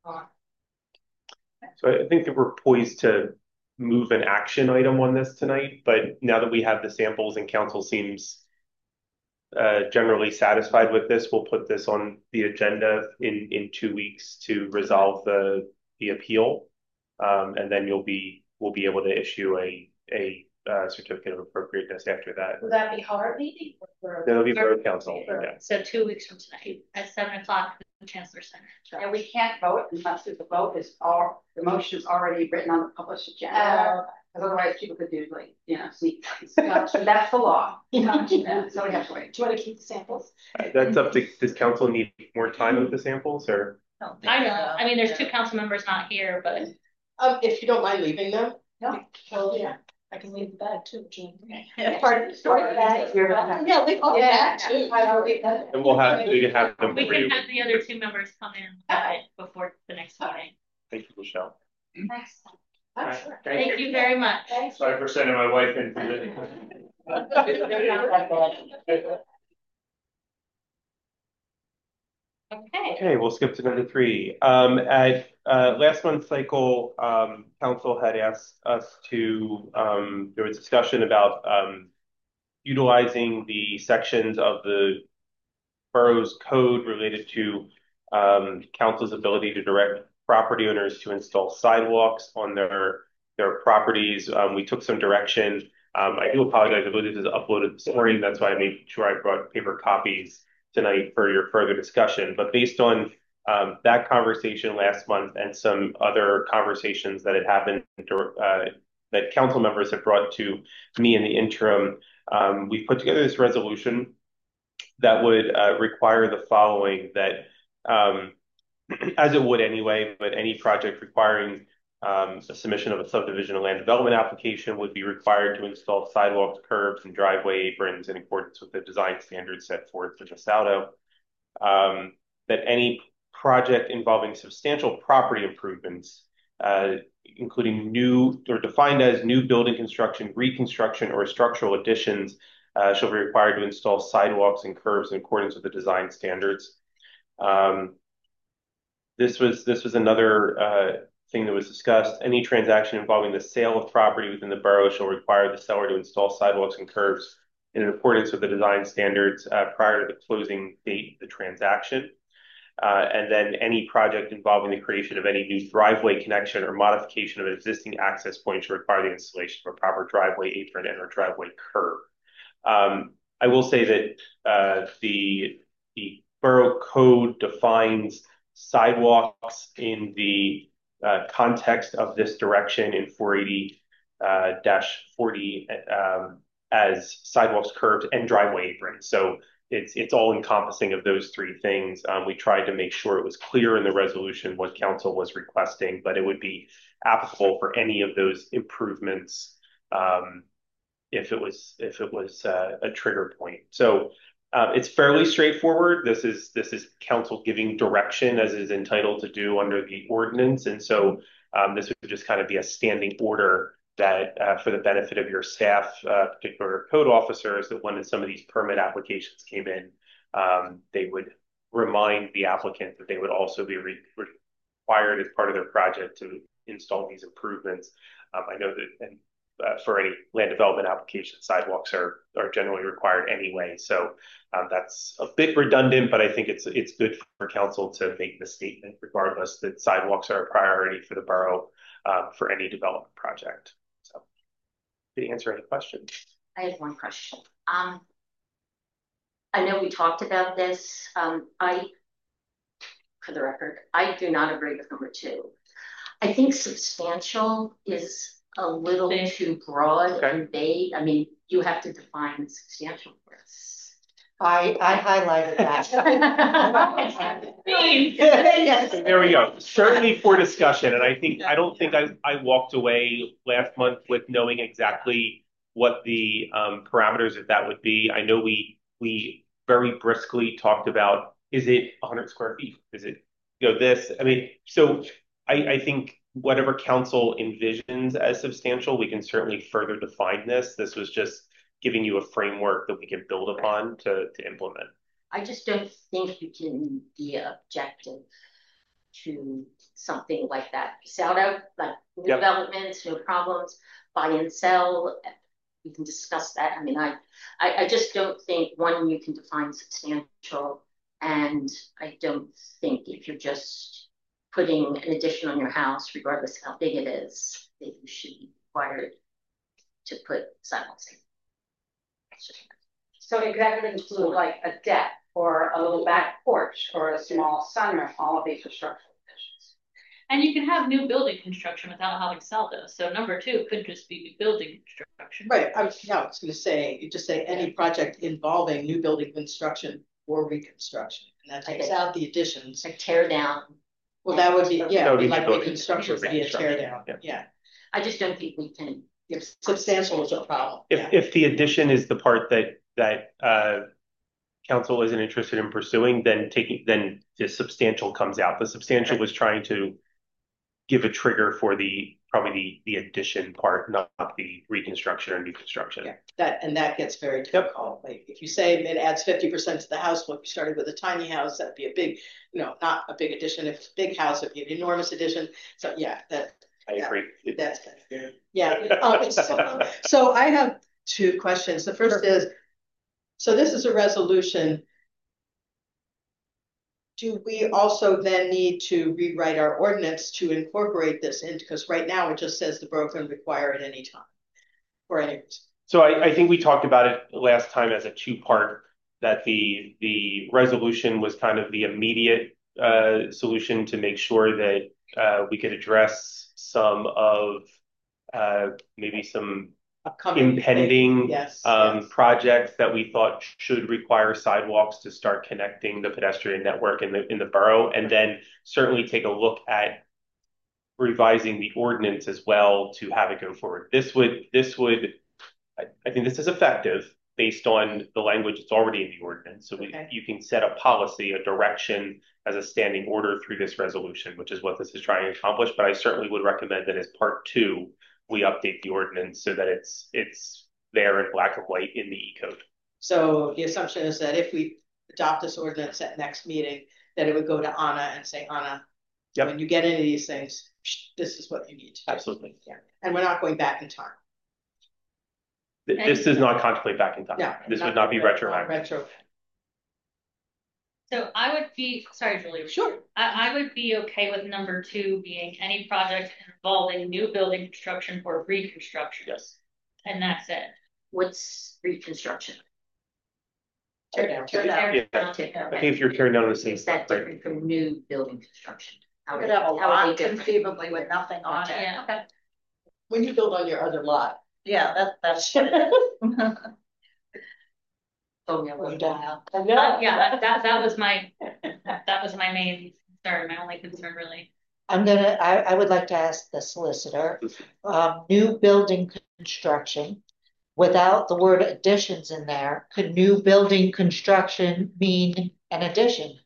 So I think that we're poised to move an action item on this tonight, but now that we have the samples and council seems uh, generally satisfied with this, we'll put this on the agenda in, in two weeks to resolve the, the appeal. Um, and then you'll be we'll be able to issue a, a uh, certificate of appropriateness after that. Would that be hard meeting? That'll be borough council. Yeah. So two weeks from tonight at seven o'clock at the Chancellor Center. And we can't vote unless the vote is all, the motion is already written on the published agenda. Uh, Because otherwise people could do like, you know, sneak. Gotcha. That's the law. Gotcha. So we have to wait. Do you want to keep the samples? Uh, That's up to, does council need more time with the samples or? I know, I mean, there's two council members not here, but. Um, if you don't mind leaving them. No. Well, yeah, I can leave the bag too, June. Yeah, part of the story. Yeah, leave all Yeah. that too. I will leave that. And we'll have, we can have them We for can you. have the other two members come in uh, before the next meeting. Thank you, Michelle. Thanks. I'm sure. Thank you very much. Thanks. Sorry for sending my wife in. Okay. Okay, we'll skip to number three. Um, at uh, last month's cycle, um, council had asked us to, um, there was discussion about um, utilizing the sections of the borough's code related to um, council's ability to direct property owners to install sidewalks on their their properties. Um, we took some direction. Um, I do apologize. I believe this is uploaded this morning. That's why I made sure I brought paper copies tonight for your further discussion. But based on um, that conversation last month and some other conversations that had happened uh, that council members have brought to me in the interim, um, we put together this resolution that would uh, require the following, that um, as it would anyway, but any project requiring um, a submission of a subdivision and land development application would be required to install sidewalks, curbs, and driveway aprons in accordance with the design standards set forth in the SALDO. Um, that any project involving substantial property improvements, uh, including new or defined as new building construction, reconstruction, or structural additions, uh, shall be required to install sidewalks and curbs in accordance with the design standards. Um, this was this was another uh, thing that was discussed. Any transaction involving the sale of property within the borough shall require the seller to install sidewalks and curbs in accordance with the design standards uh, prior to the closing date of the transaction. Uh, and then any project involving the creation of any new driveway connection or modification of an existing access point should require the installation of a proper driveway apron and or driveway curb. Um, I will say that uh, the, the borough code defines sidewalks in the uh, context of this direction in four eighty dash forty um, as sidewalks, curbs, and driveway aprons. So it's it's all encompassing of those three things. Um, we tried to make sure it was clear in the resolution what council was requesting, but it would be applicable for any of those improvements um, if it was if it was uh, a trigger point. So uh, it's fairly straightforward. This is this is council giving direction as is entitled to do under the ordinance, and so um, this would just kind of be a standing order that uh, for the benefit of your staff, uh, particular code officers, that when some of these permit applications came in, um, they would remind the applicant that they would also be re required as part of their project to install these improvements. Um, I know that and, uh, for any land development application, sidewalks are are generally required anyway. So um, that's a bit redundant, but I think it's it's good for council to make the statement regardless that sidewalks are a priority for the borough um, for any development project. So, to answer any questions. I have one question. Um, I know we talked about this. Um, I, for the record, I do not agree with number two. I think substantial is a little too broad okay. and vague. I mean, you have to define substantial for us. I, I highlighted that. There we go. Certainly for discussion. And I think, I don't think I, I walked away last month with knowing exactly what the um, parameters of that would be. I know we, we very briskly talked about, is it one hundred square feet? Is it, you know, this? I mean, so I, I think whatever council envisions as substantial, we can certainly further define this. This was just giving you a framework that we can build upon to, to implement. I just don't think you can be objective to something like that. Sell out, like new yep. developments, no problems, buy and sell. We can discuss that. I mean, I, I, I just don't think, one, you can define substantial, and I don't think if you're just putting an addition on your house, regardless of how big it is, that you should be required to put sidewalks in. So that would include like a deck or a little back porch or a small sunroom. All of these are structural additions. And you can have new building construction without having saldo. So number two could just be new building construction. Right. I was, yeah, I was going to say, you just say any project involving new building construction or reconstruction, and that takes out the additions. Like tear down. Well, that would be, yeah, That would be like building- reconstruction would be a tear down. Yeah. Yeah. I just don't think we can. If substantial is a problem. If Yeah. if the addition is the part that that uh, council isn't interested in pursuing, then taking then the substantial comes out. The substantial was trying to give a trigger for the probably the the addition part, not the reconstruction or new construction. Yeah, that and that gets very difficult. Like if you say it adds fifty percent to the house, well, if you started with a tiny house, that'd be a big, you know, not a big addition. If it's a big house, it'd be an enormous addition. So yeah, that I yeah, agree. That's good. Yeah. Um, so, so I have two questions. The first is, so this is a resolution. Do we also then need to rewrite our ordinance to incorporate this in? Because right now it just says the borough can require it any time for any reason. So I, I think we talked about it last time as a two-part, that the the resolution was kind of the immediate uh, solution to make sure that uh, we could address some of uh, maybe some Upcoming impending yes, um, yes. projects that we thought should require sidewalks to start connecting the pedestrian network in the in the borough, and then certainly take a look at revising the ordinance as well to have it go forward. This would this would I, I think this is effective based on the language that's already in the ordinance. So we, Okay. you can set a policy, a direction as a standing order through this resolution, which is what this is trying to accomplish. But I certainly would recommend that as part two, we update the ordinance so that it's it's there in black and white in the E code. So the assumption is that if we adopt this ordinance at next meeting, that it would go to Anna and say, Anna, yep. when you get into these things, this is what you need to do. Absolutely. Yeah. And we're not going back in time. Th this does not contemplate back in time. Yeah, this not, would not be retroactive. Retro. So I would be, sorry, Julie. Sure. I, I would be okay with number two being any project involving new building construction or reconstruction. Yes. And that's it. What's reconstruction? Tear down. Tear down. Yeah. Down, tear down. I think if you're tearing down the same Is that right. different from new building construction? How Could are, have a how are lot they different? conceivably with nothing on it. Yeah. Okay. When you build on your other lot. Yeah, that, that's what it is. Oh, yeah, well, Uh, yeah, that that was my that was my main concern, my only concern really. I'm gonna, I, I would like to ask the solicitor, um, new building construction, without the word additions in there, could new building construction mean an addition?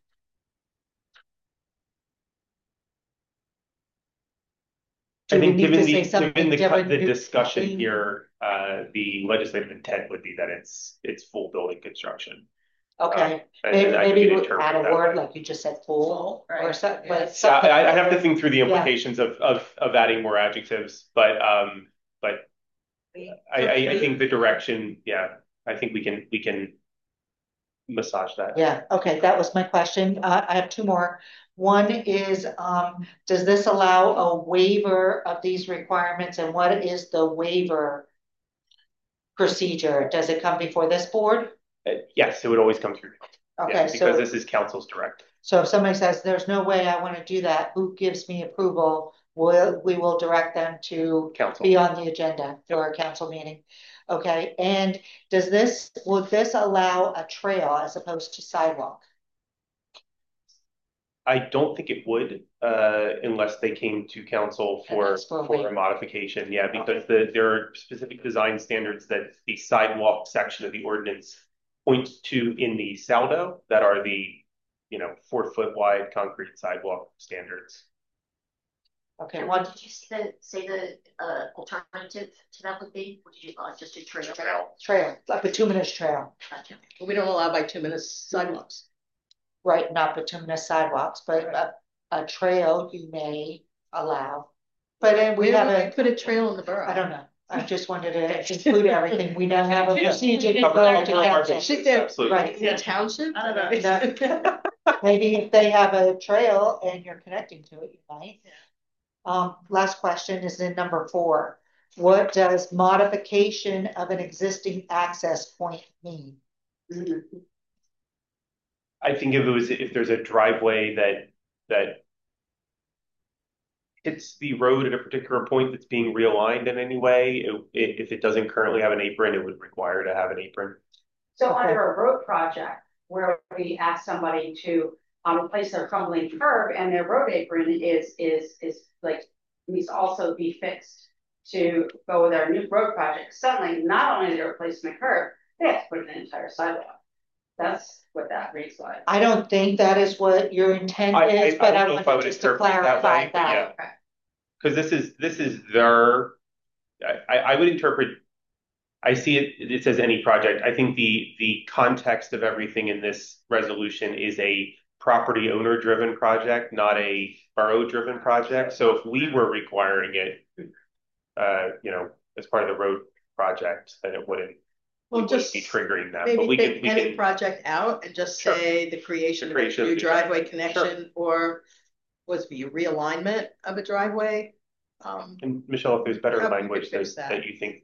I Do we think need given to the say something given the, different? the New discussion building? here, uh, the legislative intent would be that it's it's full building construction. Okay, Um, maybe, and I could maybe interpret add a that word way. like you just said, full, Right. or something, Yeah. but Yeah, something. I, I'd have to think through the Yeah. implications of, of of adding more adjectives, but um, but I, I, I think the direction, yeah, I think we can we can massage that. Yeah, okay, that was my question. Uh, I have two more. One is, um, does this allow a waiver of these requirements, and what is the waiver procedure? Does it come before this board? Uh, yes, it would always come through. Okay, Yeah, because so, this is council's direct. so if somebody says, there's no way I want to do that, who gives me approval? We'll, we will direct them to Council. be on the agenda for a council meeting. Okay, and does this, will this allow a trail as opposed to sidewalk? I don't think it would, uh, unless they came to council for, asked for a for a waiver. modification, yeah, because the, there are specific design standards that the sidewalk section of the ordinance points to in the saldo that are the, you know, four foot wide concrete sidewalk standards. Okay, And one, what did you say the, say the uh, alternative to that would be? What did you call it? Just a trail? trail, like bituminous trail, Gotcha. We don't allow bituminous sidewalks. right, not bituminous sidewalks, but a, a trail you may allow. But then we Where have do we a, put a trail in the borough? I don't know, I just wanted to include everything, we now have a Yeah. procedure to Cover go all to of our council. bases, Sit there. absolutely. Right. The township? I don't know. No. Maybe if they have a trail and you're connecting to it, you might. Um, last question is in number four. What does modification of an existing access point mean? I think if it was, if there's a driveway that, that hits the road at a particular point that's being realigned in any way, it, it, if it doesn't currently have an apron, it would require to have an apron. So under a road project where we ask somebody to um, replace their crumbling curb and their road apron is is is like needs to also be fixed to go with our new road project. Suddenly, not only they're replacing the curb, they have to put in an entire sidewalk. That's what that reads like. I don't think that is what your intent I, is, I, but I I wanted wanted just to clarify that. that. Yeah. Because this is this is their. I, I would interpret. I see it. It says any project. I think the the context of everything in this resolution is a property owner driven project, not a borough driven project. So if we were requiring it, uh, you know, as part of the road project, then it wouldn't. Well, we just be triggering that. Maybe but we take can, we any can, project out and just sure. say the creation, the creation of a new of driveway connection, sure. or was it be a realignment of a driveway? Um, and Michelle, if there's better language that, that. that you think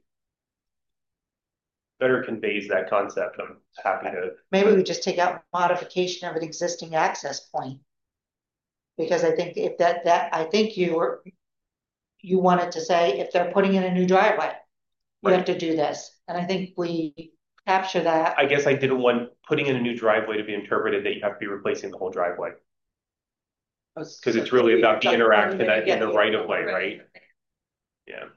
better conveys that concept, I'm happy to. Maybe we just take out modification of an existing access point. Because I think if that, that, I think you were, you wanted to say if they're putting in a new driveway, you right. have to do this. And I think we capture that. I guess I didn't want putting in a new driveway to be interpreted that you have to be replacing the whole driveway. Because so it's really about the interaction in, in the right of way, right? Yeah.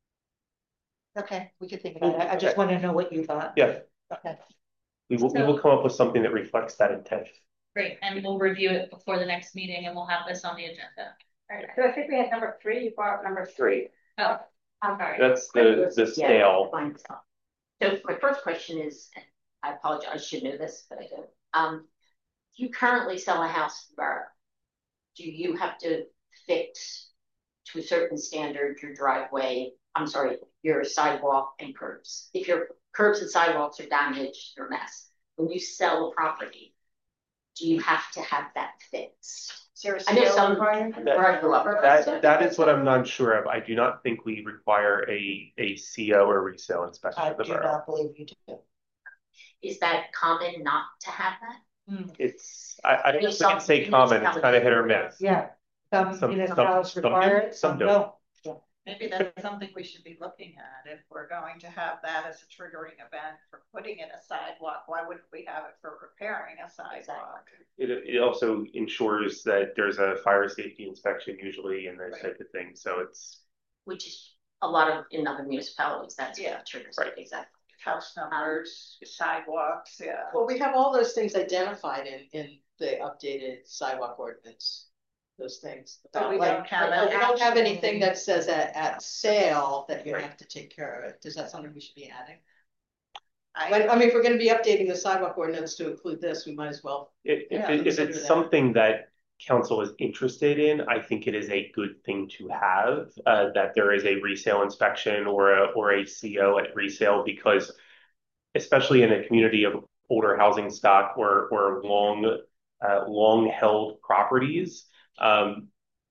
Okay, we could think about it. I just okay. want to know what you thought. Yeah. Okay. We will, so, we will come up with something that reflects that intent. Great, and we'll review it before the next meeting, and we'll have this on the agenda. All right. So I think we had number three. You brought up number three. Oh, I'm sorry. That's the the scale. Yeah, so my first question is, and I apologize, I should know this, but I don't. Um, you currently sell a house in the borough. Do you have to fix to a certain standard your driveway? I'm sorry, your sidewalk and curbs. If your curbs and sidewalks are damaged, you're a mess. When you sell a property, do you have to have that fixed? I know some that, that, that is what I'm not sure of. I do not think we require a, a C O or resale inspection I of the do borough. not believe you do. Is that common not to have that? Mm. It's, I, I don't think it's say common, it's kind of hit or miss. Yeah, some, some municipalities require it, some, some don't. Yeah. Maybe that's something we should be looking at. If we're going to have that as a triggering event for putting in a sidewalk, why wouldn't we have it for repairing a sidewalk? It, it also ensures that there's a fire safety inspection usually and those right. type of things. So it's which is a lot of in other municipalities. That's yeah, what triggers right. it exactly. House numbers, um, sidewalks. Yeah. Well, we have all those things identified in in the updated sidewalk ordinance. Those things. But we like, don't have like, we don't have anything that says at, at sale that you right. have to take care of it. Is that something we should be adding? I, when, I mean, if we're going to be updating the sidewalk ordinance to include this, we might as well. It, yeah, if, it, if it's that. something that council is interested in, I think it is a good thing to have uh, that there is a resale inspection or a or a C O at resale, because especially in a community of older housing stock or or long uh, long held properties. Um,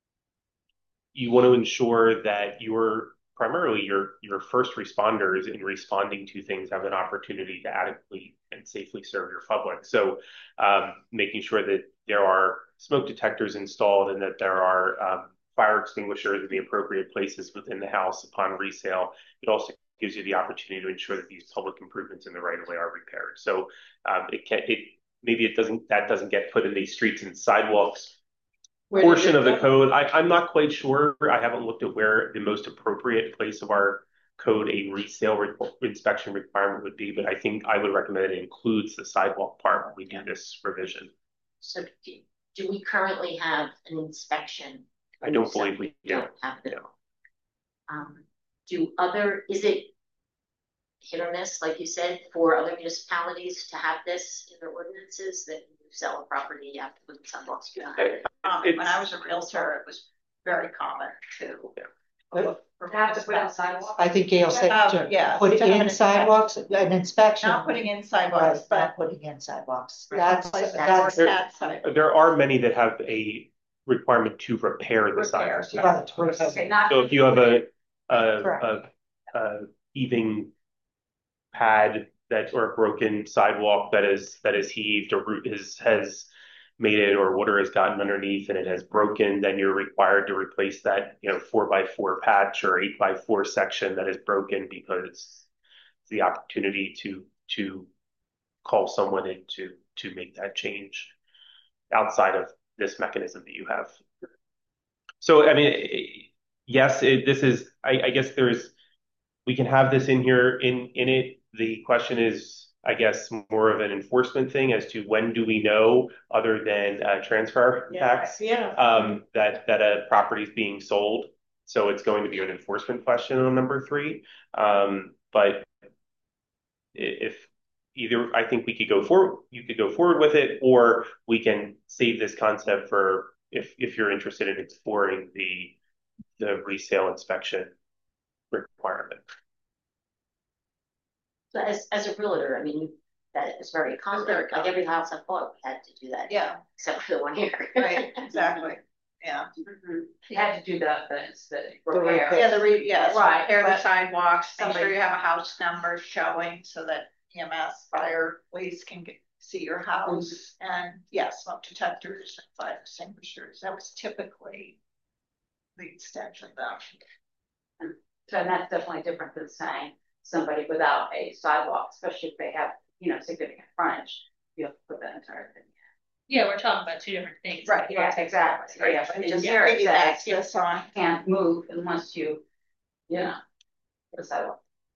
you want to ensure that your primarily your your first responders in responding to things have an opportunity to adequately and safely serve your public. So um, making sure that there are smoke detectors installed and that there are um, fire extinguishers in the appropriate places within the house upon resale. It also gives you the opportunity to ensure that these public improvements in the right of way are repaired. So um, it can it maybe it doesn't that doesn't get put in the streets and sidewalks Where portion of the code. I, I'm not quite sure. I haven't looked at where the most appropriate place of our code a resale re inspection requirement would be, but I think I would recommend it includes the sidewalk part when we do this revision. So do, do we currently have an inspection? I don't believe we do. Don't have it. No. Um, do other, is it hit or miss, like you said, for other municipalities to have this in their ordinances that you sell a property, you have to put sidewalks behind it? Um, when I was a realtor, it was very common to yeah. have to put in sidewalks. I think Gail said um, to yeah, put to in an sidewalks, an inspection. Not putting in sidewalks, right, but not putting in sidewalks. Right. That's, that's, that's there, there are many that have a requirement to repair the sidewalk. Right, right. Okay, not. So if you have a, a, Correct. a, a heaving pad that, or a broken sidewalk that is, that is heaved or root is, has made it, or water has gotten underneath and it has broken, then you're required to replace that, you know, four by four patch or eight by four section that is broken, because it's the opportunity to, to call someone in to, to make that change outside of this mechanism that you have. So, I mean, yes, it, this is, I, I guess there's, we can have this in here in, in it. The question is, I guess, more of an enforcement thing as to when do we know, other than uh, transfer tax, Yeah. um, that, that a property is being sold. So it's going to be an enforcement question on number three. Um, but if either, I think we could go forward, you could go forward with it, or we can save this concept for if, if you're interested in exploring the, the resale inspection requirement. So as, as a realtor, I mean, that is very common. Like every house I bought, we had to do that. Yeah. Except for the one here. Right, exactly. Yeah. Mm-hmm. You had to do the, the, the The repair. repair. Yeah, the re, yes, Right, repair the but sidewalks, make somebody- sure you have a house number showing so that E M S, fire, police can get, see your house. And yes, smoke detectors and fire extinguishers. That was typically the extension of that. So that's definitely different than saying somebody without a sidewalk, especially if they have, you know, significant frontage, you have to put that entire thing. Yeah, we're talking about two different things. Right, yeah, exactly. Right. Yeah, but Just just give here you it says access on. you can't move unless you, you know, put a sidewalk.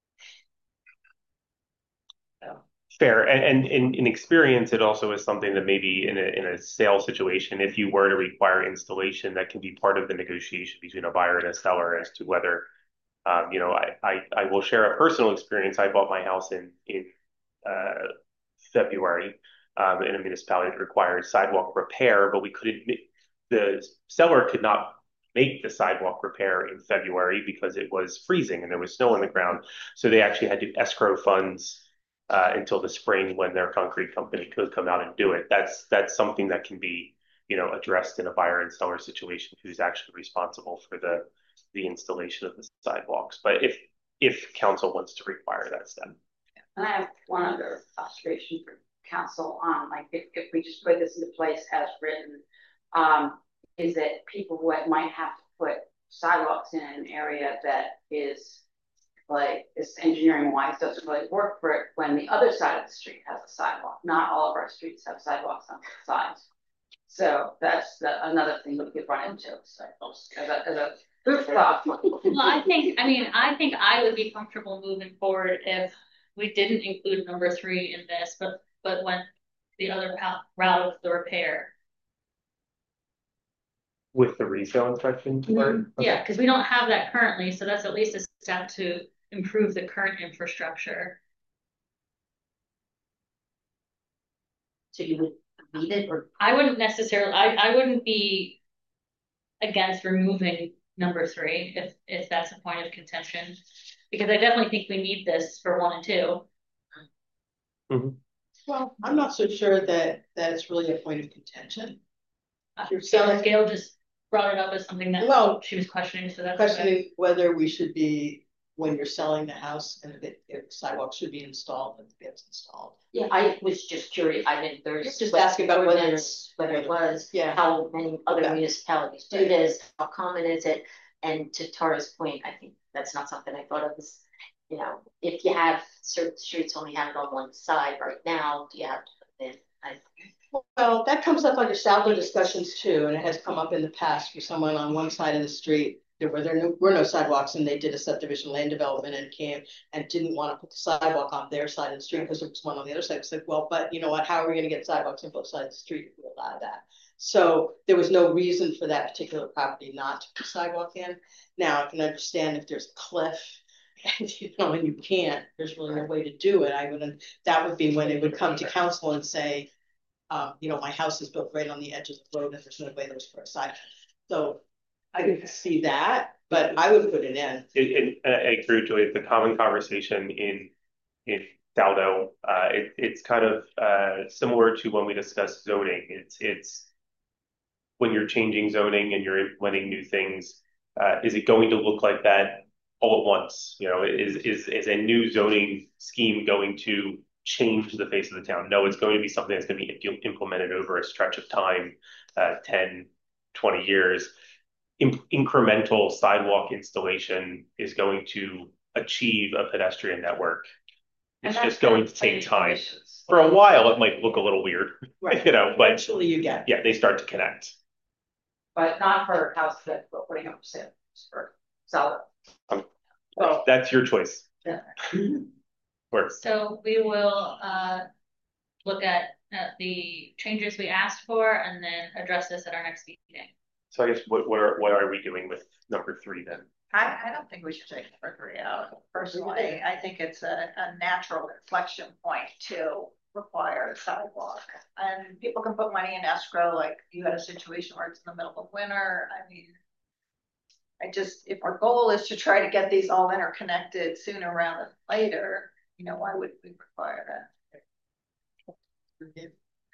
So. Fair, and, and in, in experience, it also is something that maybe in a, in a sale situation, if you were to require installation, that can be part of the negotiation between a buyer and a seller as to whether, um, you know, I, I, I will share a personal experience. I bought my house in, in uh, February um, in a municipality that required sidewalk repair, but we couldn't, the seller could not make the sidewalk repair in February because it was freezing and there was snow on the ground. So they actually had to escrow funds Uh, until the spring when their concrete company could come out and do it. That's that's something that can be, you know, addressed in a buyer and seller situation who's actually responsible for the the installation of the sidewalks. But if if council wants to require that step. And I have one other observation for council on, like, if, if we just put this into place as written, um, is that people who might have to put sidewalks in an area that is like this engineering wise doesn't really work for it when the other side of the street has a sidewalk. Not all of our streets have sidewalks on both sides. So that's the, another thing we could run into. So as a, as a food thought. Well, I think, I mean, I think I would be comfortable moving forward if we didn't include number three in this, but, but went the other route of the repair. With the resale inspection? Mm-hmm. Okay. Yeah, because we don't have that currently, so that's at least a step to improve the current infrastructure. So you would leave it, or I wouldn't necessarily. I I wouldn't be against removing number three if if that's a point of contention, because I definitely think we need this for one and two. Mm-hmm. Well, I'm not so sure that that it's really a point of contention. Uh, You're selling. Gail just brought it up as something that well she was questioning. So that's questioning okay. Whether we should be, when you're selling the house, and if, it, if sidewalks should be installed, and if it gets installed. Yeah, I was just curious. I didn't. There's just asking about whether it's whether it was. Yeah. How many other okay. municipalities do this? How common is it? And to Tara's point, I think that's not something I thought of. As, you know, if you have certain streets only have it on one side right now, do you have to put it in? I, Well, that comes up under Sadler discussions too, and it has come up in the past for someone on one side of the street there were there no, were no sidewalks, and they did a subdivision land development and came and didn't want to put the sidewalk on their side of the street because there was one on the other side. It's like, well, but you know what? How are we going to get sidewalks on both sides of the street if we allow that? So there was no reason for that particular property not to put sidewalk in. Now I can understand if there's a cliff. And, you know, and you can't, there's really no way to do it. I wouldn't, that would be when they would come to council and say, um, you know, my house is built right on the edge of the road and there's no way there's for a sidewalk. So I can see that, but I would put it in. It, it, I agree with Julie. It's a common conversation in in Daldo. Uh, it, it's kind of uh, similar to when we discussed zoning. It's it's when you're changing zoning and you're implementing new things, uh, is it going to look like that all at once? You know, is is is a new zoning scheme going to change the face of the town? No, it's going to be something that's going to be implemented over a stretch of time, uh, ten, twenty years. In incremental sidewalk installation is going to achieve a pedestrian network. It's just going to take time. For a while, it might look a little weird, right. you know, but eventually you get, yeah, they start to connect. But not for houses that we're putting up for sale, for solid. Um, well, that's your choice. Yeah. So we will uh, look at, at the changes we asked for and then address this at our next meeting. So I guess what what are what are we doing with number three then? I, I don't think we should take number three out. Personally, I think it's a, a natural inflection point to require a sidewalk. And people can put money in escrow, like you had a situation where it's in the middle of winter. I mean, I just, if our goal is to try to get these all interconnected sooner rather than later, you know, why would we require that?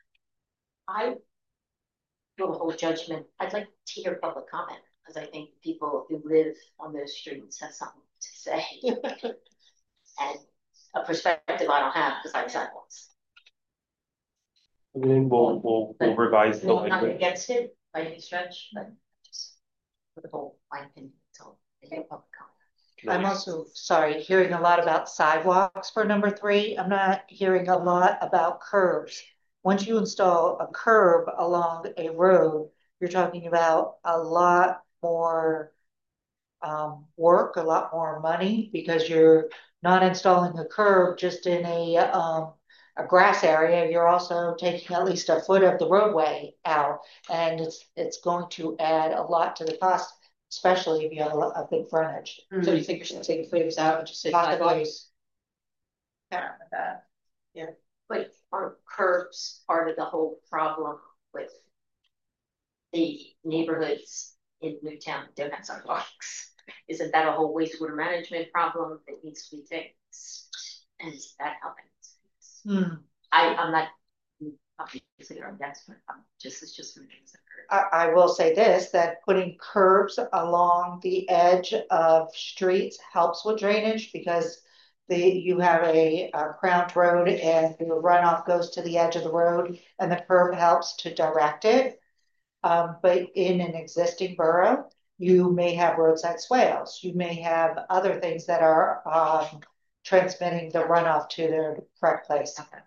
I will hold judgment. I'd like to hear public comment, because I think people who live on those streets have something to say. And a perspective I don't have because I have sidewalks. And then we'll we'll, we'll revise the well, not language. Against it by any stretch, but just for the whole my opinion. So public comment. I'm also, sorry, hearing a lot about sidewalks for number three. I'm not hearing a lot about curbs. Once you install a curb along a road, you're talking about a lot more um, work, a lot more money, because you're not installing a curb just in a um, a grass area. You're also taking at least a foot of the roadway out, and it's it's going to add a lot to the cost, especially if you have a, a big frontage. Mm-hmm. So you think you should take footings out and just say sidewalks? Yeah, that. Yeah, but are curbs part of the whole problem with the neighborhoods in Newtown that don't have sidewalks? Isn't that a whole wastewater management problem that needs to be fixed? And is that how things? Hmm. I I'm not obviously you're an expert. I'm just it's just some things that I, I will say this, that putting curbs along the edge of streets helps with drainage, because the you have a, a crowned road and the runoff goes to the edge of the road, and the curb helps to direct it. Um, but in an existing borough, you may have roadside swales. You may have other things that are um, transmitting the runoff to the correct place. Okay.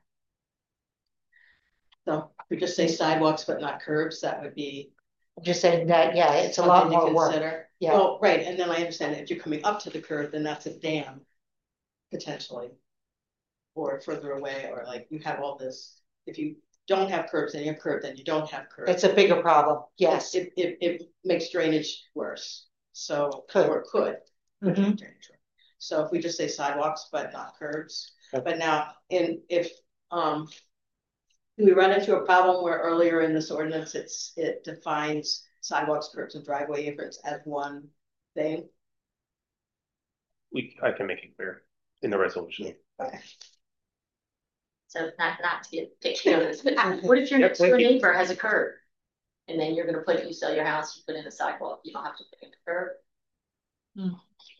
So if we just say sidewalks but not curbs, that would be. I'm just saying that, yeah, it's a lot more work. Yeah. Well, right, and then I understand that if you're coming up to the curb, then that's a dam, potentially, or further away, or like you have all this. If you don't have curbs and you have curb, then you don't have curbs. It's a bigger problem. Yes, it it, it makes drainage worse. So could or could. Mm-hmm. So if we just say sidewalks but not curbs, okay. But now in if um. Do we run into a problem where earlier in this ordinance it's it defines sidewalks, curbs, and driveway aprons as one thing? We I can make it clear in the resolution. Okay. So not not to get taken notice, but what if your next door neighbor has a curb, and then you're going to put you sell your house, you put in a sidewalk, you don't have to put in a curb. Mm.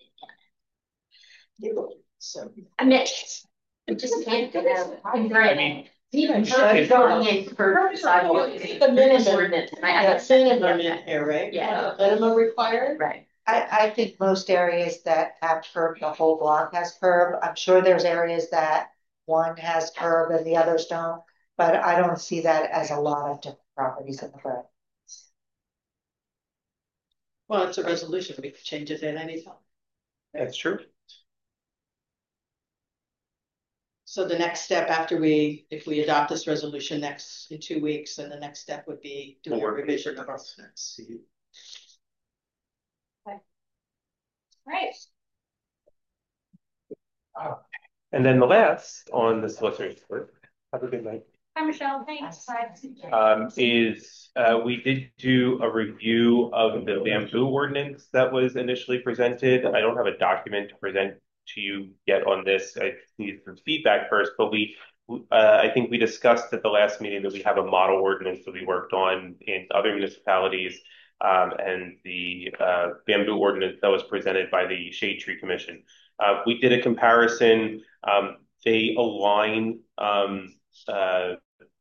So I mean, it just can't go down. I mean. Even curbs going in for sidewalk is the minimum. I minimum here, right? Yeah. Minimum required? Right. I, I think most areas that have curb, the whole block has curb. I'm sure there's areas that one has curb and the others don't, but I don't see that as a lot of different properties in the borough. Well, it's a resolution. We could change it at any time. That's true. So the next step after we, if we adopt this resolution next in two weeks, then the next step would be doing a revision of our ordinance. Okay. Right. Oh. And then the last on the solicitor's report. Have a good night. Hi, Michelle. Thanks. Um, is uh, we did do a review of the bamboo ordinance that was initially presented. I don't have a document to present to you yet on this. I need some feedback first, but we uh, I think we discussed at the last meeting that we have a model ordinance that we worked on in other municipalities, um, and the uh, bamboo ordinance that was presented by the Shade Tree Commission. Uh, we did a comparison. Um, they align um, uh,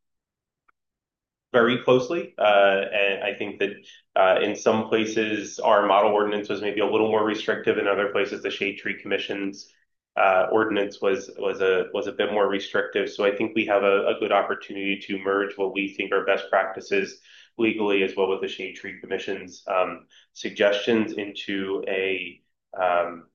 very closely. Uh, and I think that uh, in some places our model ordinance was maybe a little more restrictive. In other places, the Shade Tree Commission's uh, ordinance was was a was a bit more restrictive. So I think we have a, a good opportunity to merge what we think are best practices legally, as well as the Shade Tree Commission's um, suggestions, into a um,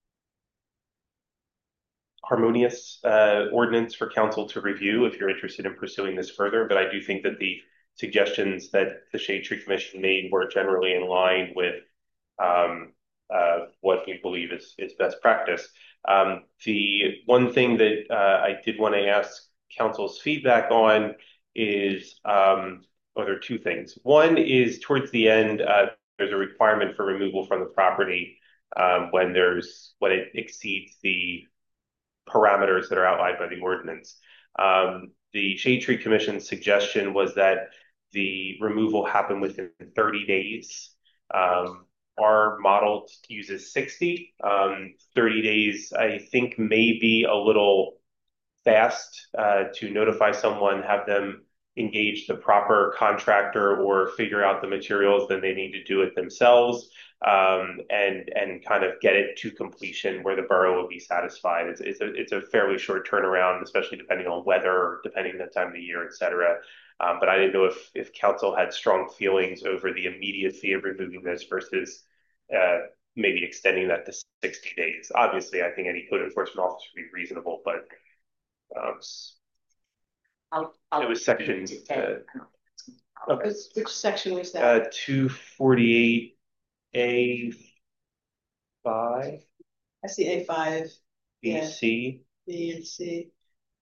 harmonious uh, ordinance for council to review if you're interested in pursuing this further. But I do think that the suggestions that the Shade Tree Commission made were generally in line with um, uh, what we believe is, is best practice. Um, the one thing that uh, I did want to ask council's feedback on is, um, well, there are two things. One is towards the end, uh, there's a requirement for removal from the property um, when there's when it exceeds the parameters that are outlined by the ordinance. Um, the Shade Tree Commission's suggestion was that the removal happen within thirty days. Um, our model uses sixty. Um, thirty days, I think, may be a little fast uh, to notify someone, have them engage the proper contractor or figure out the materials, then they need to do it themselves, um, and and kind of get it to completion where the borough will be satisfied. It's, it's, a, it's a fairly short turnaround, especially depending on weather, depending on the time of the year, et cetera. Um, but I didn't know if, if council had strong feelings over the immediacy of removing this versus uh, maybe extending that to sixty days. Obviously, I think any code enforcement officer would be reasonable, but um, I'll, I'll it was section uh, okay. Which section was that? Uh, two forty-eight A five. I see A five. B, yeah. C. B and C.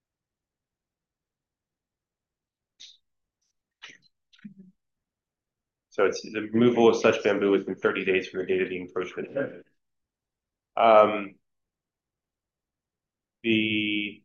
So it's the removal of such bamboo within thirty days from the date of the encroachment. Um, the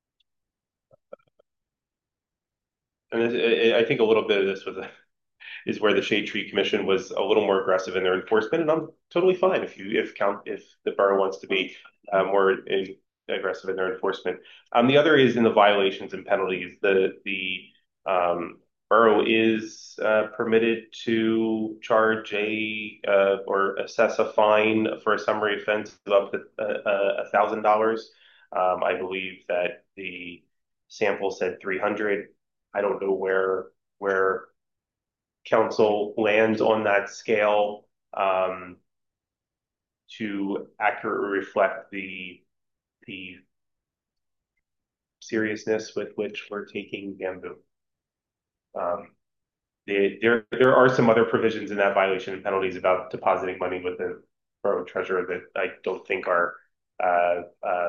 and I think a little bit of this was a, is where the Shade Tree Commission was a little more aggressive in their enforcement, and I'm totally fine if you if count if the borough wants to be uh, more in, aggressive in their enforcement. Um, the other is in the violations and penalties. The the um, borough is uh, permitted to charge a uh, or assess a fine for a summary offense of up to a thousand dollars. Um, I believe that the sample said three hundred. I don't know where where council lands on that scale um, to accurately reflect the the seriousness with which we're taking bamboo. Um, they, there there are some other provisions in that violation and penalties about depositing money with the borough treasurer that I don't think are uh, uh,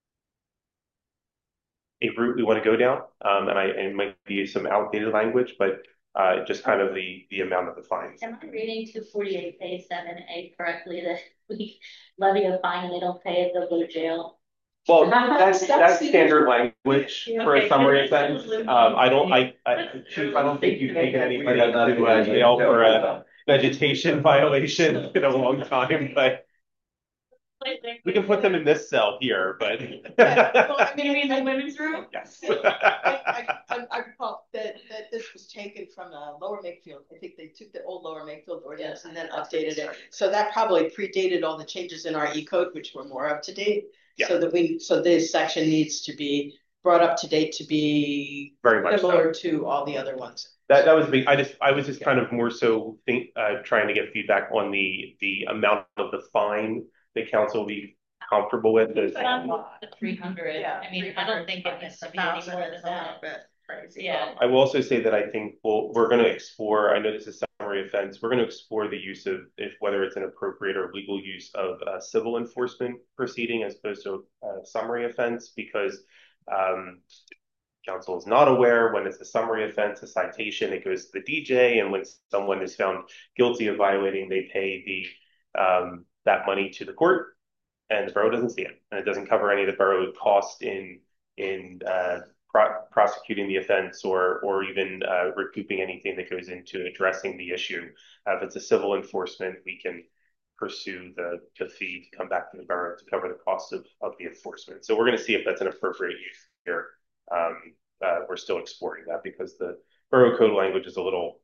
a route we want to go down, um, and I and it might be some outdated language, but uh, just kind of the the amount of the fines. Am I reading two forty-eight A seven A correctly that we levy a fine and they don't pay it, they'll go to jail? Well, that's that's standard language for a summary offense. Um, I don't I I, Chief, I don't think you've taken anybody to uh, jail for a vegetation violation in a long time, but. We can put them in this cell here, but. Yeah, well, I mean, in the women's room? Yes. I, I, I recall that, that this was taken from uh, Lower Makefield. I think they took the old Lower Makefield ordinance and then updated it. So that probably predated all the changes in our E code, which were more up to date. Yeah. So that we, so this section needs to be brought up to date to be very much similar so. to all the other ones. That that was big. I just I was just kind of more so think uh, trying to get feedback on the the amount of the fine the council will be comfortable with. But on the three hundred, yeah, I mean, I don't think it needs to be any more than that. Crazy. Yeah. I will also say that I think we'll, we're going to explore, I know this is a summary offense, we're going to explore the use of, if whether it's an appropriate or legal use of a civil enforcement proceeding as opposed to a summary offense, because um, council is not aware when it's a summary offense, a citation, it goes to the D J, and when someone is found guilty of violating, they pay the um, that money to the court, and the borough doesn't see it, and it doesn't cover any of the borough cost in in uh, pro prosecuting the offense or or even uh, recouping anything that goes into addressing the issue. Uh, if it's a civil enforcement, we can pursue the, the fee to come back to the borough to cover the cost of, of the enforcement. So we're going to see if that's an appropriate use here. Um, uh, we're still exploring that because the borough code language is a little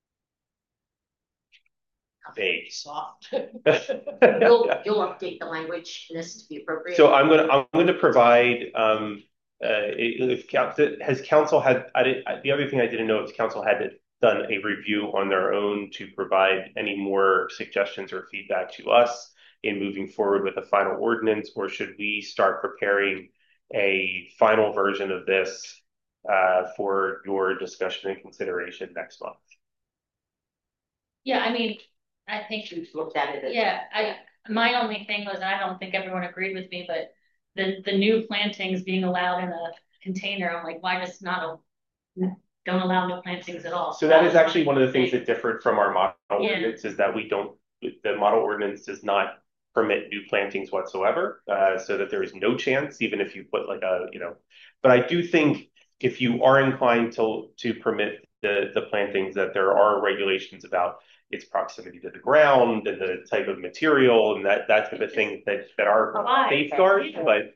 vague. Soft. You'll, you'll update the language in this to be appropriate. So I'm going to I'm going to provide. Um, uh, if has council had I did the other thing I didn't know if council had done a review on their own to provide any more suggestions or feedback to us in moving forward with a final ordinance, or should we start preparing a final version of this uh, for your discussion and consideration next month? Yeah, I mean, I think we've looked at it. Yeah, I my only thing was, and I don't think everyone agreed with me, but the the new plantings being allowed in a container, I'm like, why just not a, don't allow no plantings at all? So that is actually one of the things that differed from our model Yeah. ordinance is that we don't, the model ordinance does not permit new plantings whatsoever, uh, so that there is no chance, even if you put like a, you know, but I do think if you are inclined to to permit the the plantings, that there are regulations about its proximity to the ground and the type of material and that that type of thing that that are safeguards. But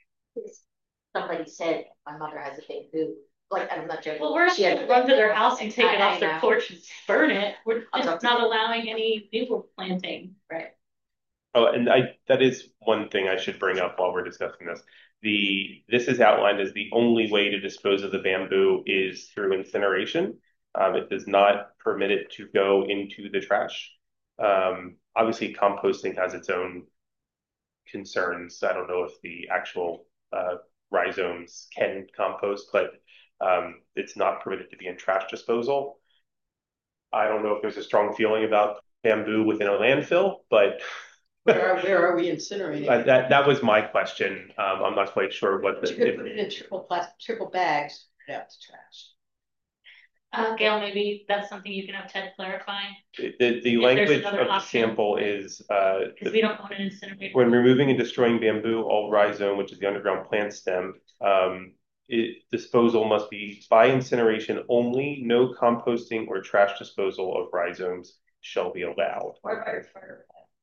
somebody said my mother has a big boot. Like, I'm not joking. Well, we're not going to run to their house and take it I- off I their know. porch and burn it. We're I'll just talk to not you. allowing any new planting, right? oh, and I that is one thing I should bring up while we're discussing this. The this is outlined as the only way to dispose of the bamboo is through incineration. Um, it does not permit it to go into the trash. Um, obviously, composting has its own concerns. I don't know if the actual uh, rhizomes can compost, but um, it's not permitted to be in trash disposal. I don't know if there's a strong feeling about bamboo within a landfill, but Where are, where are we incinerating? uh, that that was my question. Um, I'm not quite sure what the You could if, put it in triple plastic, triple bags, put it out to trash. Uh, Gail, maybe that's something you can have Ted clarify, the the there's language another of the option. sample is uh, because we don't own an incinerator. when removing and destroying bamboo, all rhizome, which is the underground plant stem, um, it, disposal must be by incineration only. No composting or trash disposal of rhizomes shall be allowed. Or fire, fire.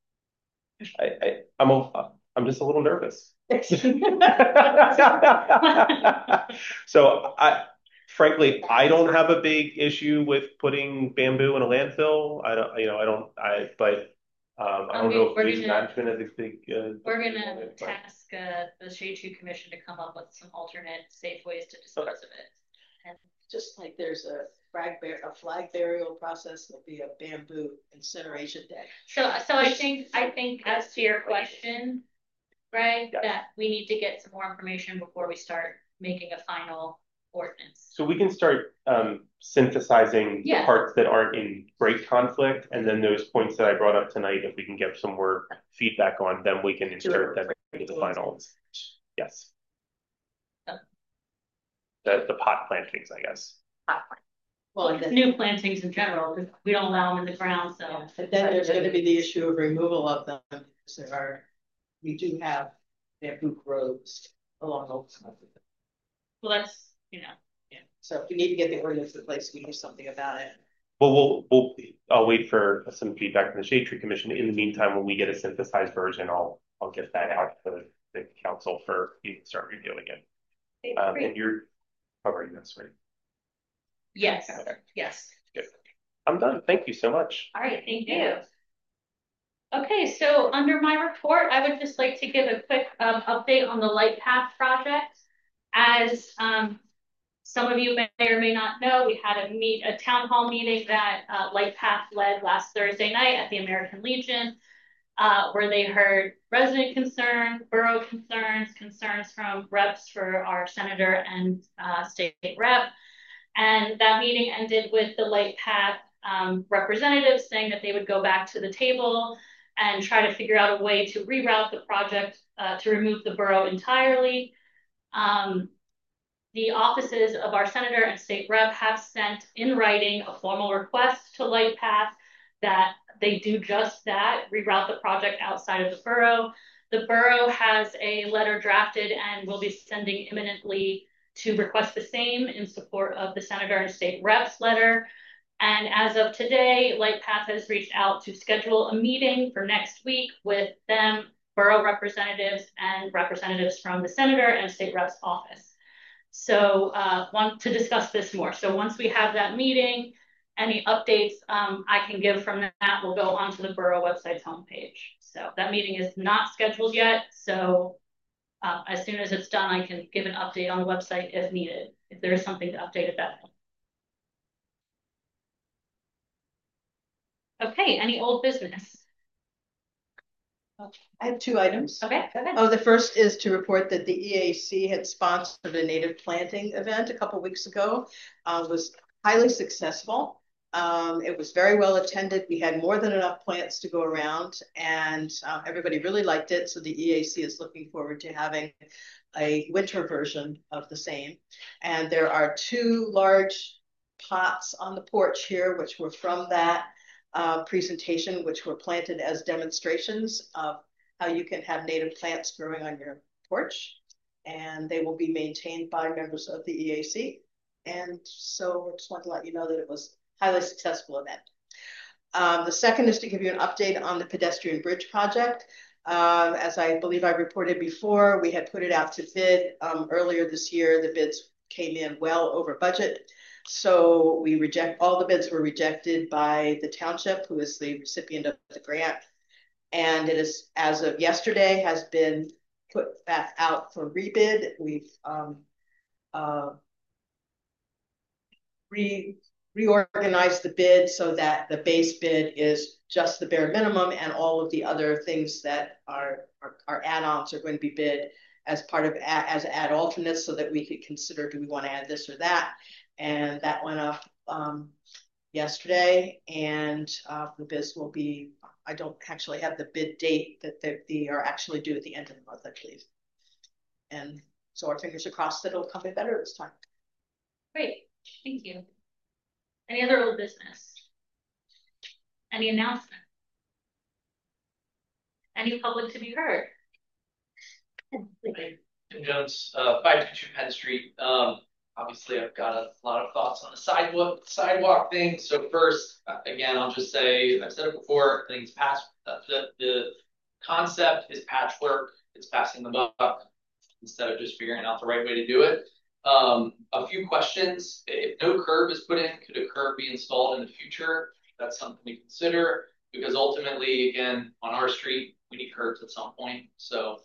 I, I I'm a, I'm just a little nervous. So I frankly I don't have a big issue with putting bamboo in a landfill. I don't you know I don't I but um, I I don't mean, know if we're waste gonna- management is a big. Uh, We're gonna task uh, the Shade Tree Commission to come up with some alternate safe ways to dispose of it. And just like there's a flag bear, a flag burial process, there'll be a bamboo incineration day. So, so I think, I think as to your question, Greg, Yes. that we need to get some more information before we start making a final ordinance. So we can start um, synthesizing the Yeah. parts that aren't in great conflict, and then those points that I brought up tonight, if we can get some more feedback on, then we can insert them into the final. Yes. The the pot plantings, I guess. Well, and Well, then, new plantings in general, because we don't allow them in the ground, so. and then there's gonna be the issue of removal of them, because there are, we do have bamboo groves along those. Well, that's, you know. Yeah, so if we need to get the ordinance in place, we do something about it. Well, we'll we'll I'll wait for some feedback from the Shade Tree Commission. In the meantime, when we get a synthesized version, I'll I'll get that out to the council for you to start reviewing it. Um, and you're covering this, right? Yes, yes. Good. I'm done. Thank you so much. All right, thank you. Okay, so under my report, I would just like to give a quick um, update on the Light Path project. As um, some of you may or may not know, we had a meet a town hall meeting that uh, Light Path led last Thursday night at the American Legion, uh, where they heard resident concern, borough concerns, concerns from reps for our senator and uh, state rep. And that meeting ended with the Light Path um, representatives saying that they would go back to the table and try to figure out a way to reroute the project uh, to remove the borough entirely. Um, the offices of our senator and state rep have sent in writing a formal request to Light Path that they do just that, reroute the project outside of the borough. The borough has a letter drafted and will be sending imminently to request the same in support of the senator and state reps letter. And as of today, LightPath has reached out to schedule a meeting for next week with them, borough representatives, and representatives from the senator and state reps office. So uh, want to discuss this more. So once we have that meeting, any updates um, I can give from that will go onto the borough website's homepage. So that meeting is not scheduled yet. So uh, as soon as it's done, I can give an update on the website if needed, if there is something to update at that point. Okay, any old business? I have two items. Okay, go ahead. Oh, the first is to report that the E A C had sponsored a native planting event a couple weeks ago. Uh, was highly successful. Um, it was very well attended. We had more than enough plants to go around, and uh, everybody really liked it. So the E A C is looking forward to having a winter version of the same. And there are two large pots on the porch here, which were from that Uh, presentation, which were planted as demonstrations of how you can have native plants growing on your porch, and they will be maintained by members of the E A C. And so I just want to let you know that it was a highly successful event. Um, the second is to give you an update on the pedestrian bridge project. Um, as I believe I reported before, we had put it out to bid um, earlier this year. The bids came in well over budget. So we reject, all the bids were rejected by the township, who is the recipient of the grant. And it is, as of yesterday, has been put back out for rebid. We've um, uh, re reorganized the bid so that the base bid is just the bare minimum, and all of the other things that are, are, are add-ons are going to be bid as part of, as add alternates, so that we could consider, do we want to add this or that? And that went up um, yesterday, and uh, the bids will be, I don't actually have the bid date that they are actually due at the end of the month, I believe. And so our fingers are crossed that it'll come in better this time. Great, thank you. Any other old business? Any announcement? Any public to be heard? Tim Jones, uh, five two two Penn Street. Um, Obviously, I've got a lot of thoughts on the sidewalk sidewalk thing. So first, again, I'll just say, I've said it before, I think it's past, the, the concept is patchwork. It's passing the buck instead of just figuring out the right way to do it. Um, a few questions. If no curb is put in, could a curb be installed in the future? That's something to consider, because ultimately, again, on our street, we need curbs at some point. So,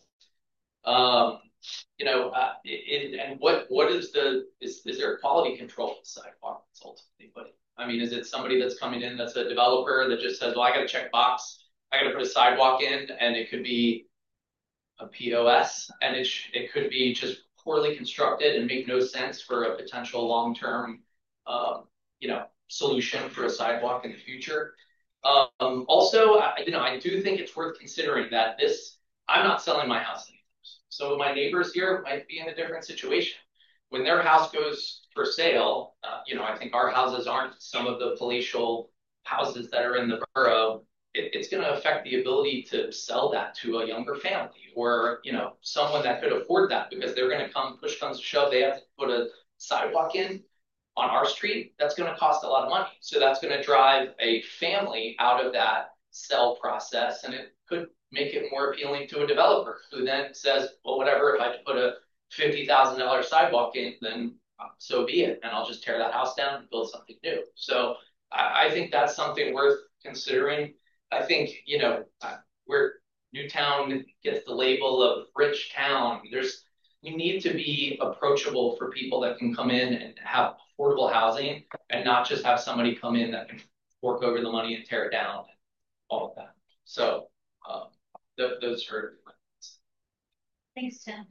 um, you know, uh, it, and what what is the is is there a quality control of the sidewalk that's ultimately put in? I mean, is it somebody that's coming in that's a developer that just says, well, I got to check box, I got to put a sidewalk in, and it could be a P O S, and it it could be just poorly constructed and make no sense for a potential long term, um, you know, solution for a sidewalk in the future. Um, also, I, you know, I do think it's worth considering that this. I'm not selling my house anymore. So my neighbors here might be in a different situation. When their house goes for sale, uh, you know, I think our houses aren't some of the palatial houses that are in the borough. It, it's going to affect the ability to sell that to a younger family, or, you know, someone that could afford that, because they're going to come, push comes to shove, they have to put a sidewalk in on our street. That's going to cost a lot of money. So that's going to drive a family out of that sell process, and it could make it more appealing to a developer who then says, well, whatever, if I had to put a fifty thousand dollar sidewalk in, then so be it. And I'll just tear that house down and build something new. So I, I think that's something worth considering. I think, you know, where Newtown gets the label of rich town, there's, we need to be approachable for people that can come in and have affordable housing, and not just have somebody come in that can fork over the money and tear it down, and all of that. So, um, those are my thoughts. Thanks, Tim.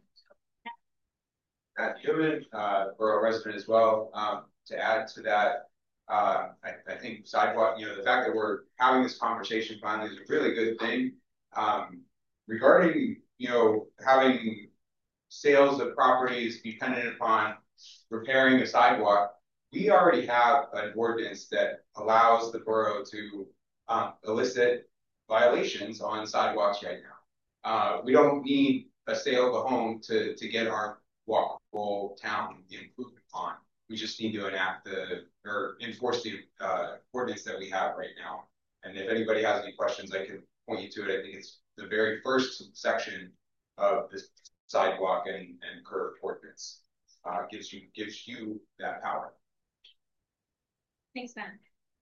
Matt Newman, uh, borough resident as well. Um, to add to that, uh, I, I think sidewalk, you know, the fact that we're having this conversation finally is a really good thing. Um, regarding, you know, having sales of properties dependent upon repairing a sidewalk, we already have an ordinance that allows the borough to um, elicit violations on sidewalks right now. Uh, we don't need a sale of a home to, to get our walkable town the improvement on. We just need to enact the or enforce the uh, ordinance that we have right now. And if anybody has any questions, I can point you to it. I think it's the very first section of this sidewalk and, and curb ordinance. Uh, gives you gives you that power. Thanks, Ben.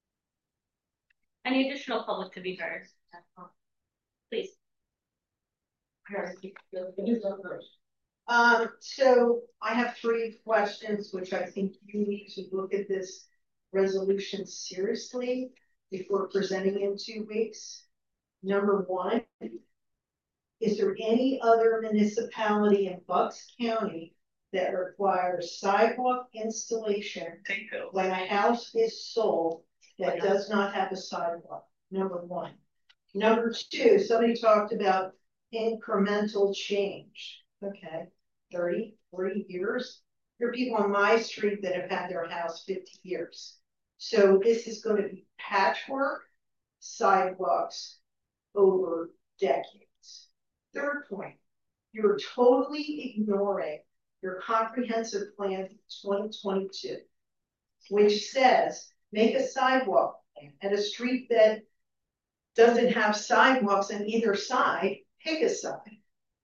Any additional public to be heard? Please. Um, so I have three questions, which I think you need to look at this resolution seriously before presenting in two weeks. Number one, is there any other municipality in Bucks County that requires sidewalk installation when a house is sold that does not have a sidewalk? Number one. Number two, somebody talked about incremental change. Okay, thirty, forty years. There are people on my street that have had their house fifty years. So this is going to be patchwork sidewalks over decades. Third point, you're totally ignoring your comprehensive plan twenty twenty-two, which says make a sidewalk plan at a street that doesn't have sidewalks on either side, pick a side.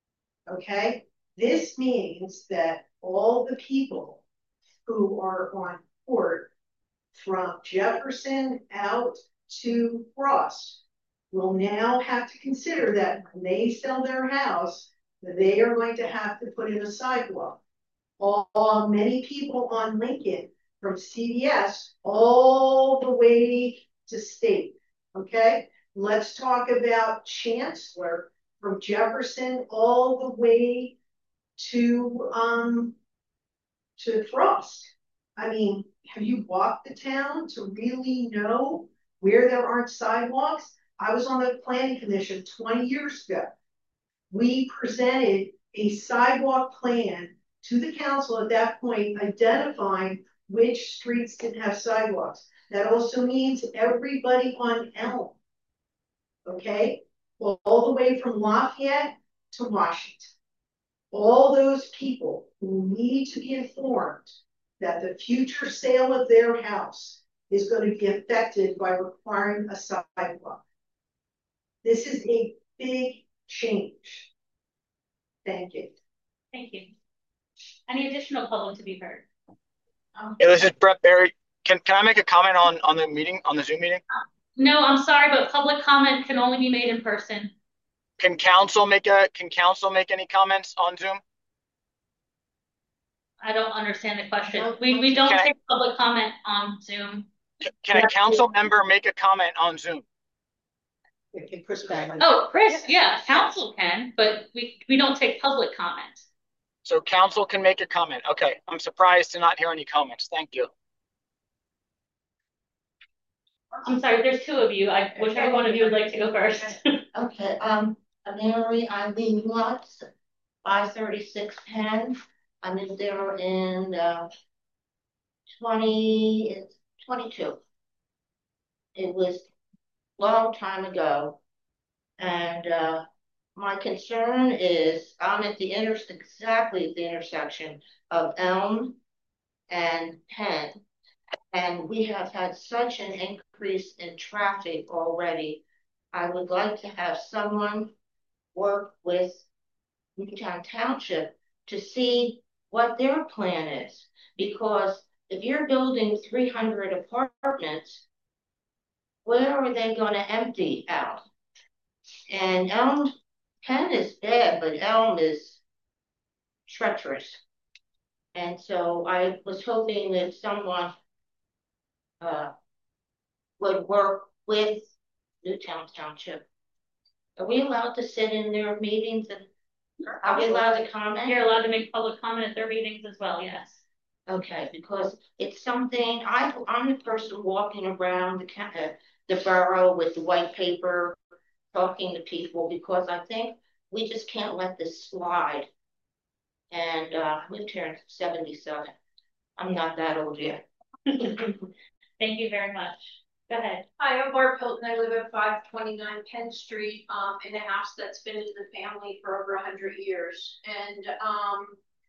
Okay, this means that all the people who are on Court from Jefferson out to Frost will now have to consider that when they sell their house, they are going to have to put in a sidewalk. All, all many people on Lincoln from C V S all the way to State. Okay, let's talk about Chancellor from Jefferson all the way to um to Frost. I mean, have you walked the town to really know where there aren't sidewalks? I was on the planning commission twenty years ago. We presented a sidewalk plan to the council at that point, identifying which streets didn't have sidewalks. That also means everybody on Elm, okay? Well, all the way from Lafayette to Washington. All those people who need to be informed that the future sale of their house is going to be affected by requiring a sidewalk. This is a big change. Thank you. Thank you. Any additional public to be heard? Um, hey, this is Brett Barry. Can can I make a comment on on the meeting, on the Zoom meeting? No, I'm sorry, but public comment can only be made in person. Can council make a can council make any comments on Zoom? I don't understand the question. We we don't can take I, public comment on Zoom. Can a council member make a comment on Zoom? Chris Bagley. Oh, Chris, yeah, council can, but we we don't take public comment. So council can make a comment. Okay, I'm surprised to not hear any comments. Thank you. I'm sorry, there's two of you. I whichever one of you would like to go first. Okay, um, Mary Eileen Lutz, five thirty-six Penn. I lived there in uh, twenty twenty-two. It was a long time ago, and uh, my concern is I'm at the inter exactly at the intersection of Elm and Penn, and we have had such an increase in traffic already. I would like to have someone work with Newtown Township to see what their plan is, because if you're building three hundred apartments, where are they going to empty out? And Elm, Penn is bad, but Elm is treacherous. And so I was hoping that someone uh, would work with Newtown Township. Are we allowed to sit in their meetings, and are we allowed to comment? You're allowed to make public comment at their meetings as well, yes. Okay, because it's something, I, I'm the person walking around the, uh, the borough with the white paper, talking to people, because I think we just can't let this slide. And uh, I lived here in seventy-seven. I'm not that old yet. Thank you very much. Go ahead. Hi, I'm Barb Hilton. I live at five twenty-nine Penn Street, um, in a house that's been in the family for over a hundred years. And um,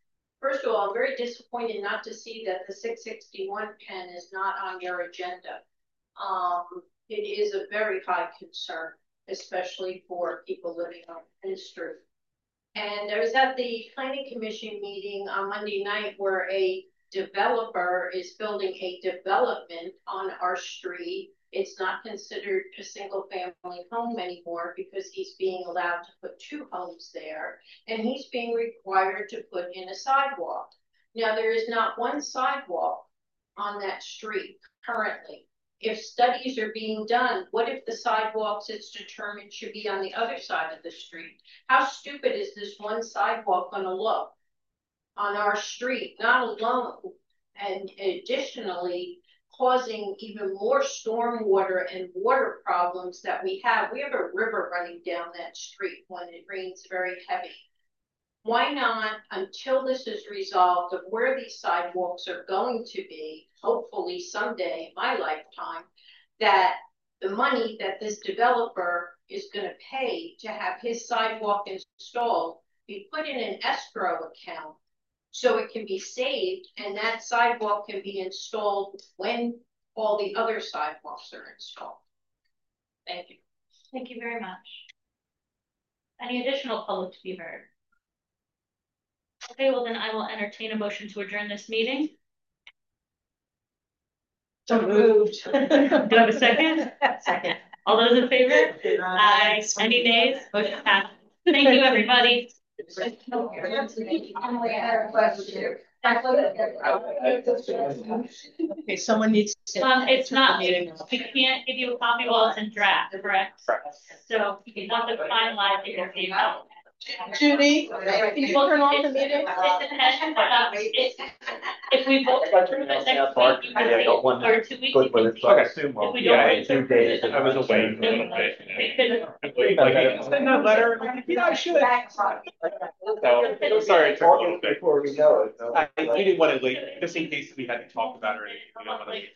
first of all, I'm very disappointed not to see that the six sixty-one pen is not on your agenda. Um, it is a very high concern, especially for people living on Penn Street. And I was at the planning commission meeting on Monday night where a developer is building a development on our street. It's not considered a single family home anymore because he's being allowed to put two homes there, and he's being required to put in a sidewalk. Now, there is not one sidewalk on that street currently. If studies are being done, what if the sidewalks it's determined should be on the other side of the street? How stupid is this one sidewalk going to look on our street? Not alone, and additionally, causing even more stormwater and water problems that we have. We have a river running down that street when it rains very heavy. Why not, until this is resolved of where these sidewalks are going to be, hopefully someday in my lifetime, that the money that this developer is going to pay to have his sidewalk installed be put in an escrow account so it can be saved, and that sidewalk can be installed when all the other sidewalks are installed. Thank you. Thank you very much. Any additional public to be heard? Okay, well then I will entertain a motion to adjourn this meeting. So moved. Do I have a second? Second. All those in favor? Aye. Any nays? Motion passed. Thank you, everybody. Okay, someone needs to. Um, it's not, we can't give you a copy while it's in draft, correct? So if you want to finalize it, you'll see how. Judy, can you turn off the meeting? It depends, uh, it- if we vote to approve it next week, you can wait, or two weeks. you can- If we Yeah, don't. it's two days. I was away. Like, send that letter. Yeah, I should. So, sorry, it took a little bit. Before we know it. I, we didn't want to late, just in case we had to talk about it or anything. We don't want to.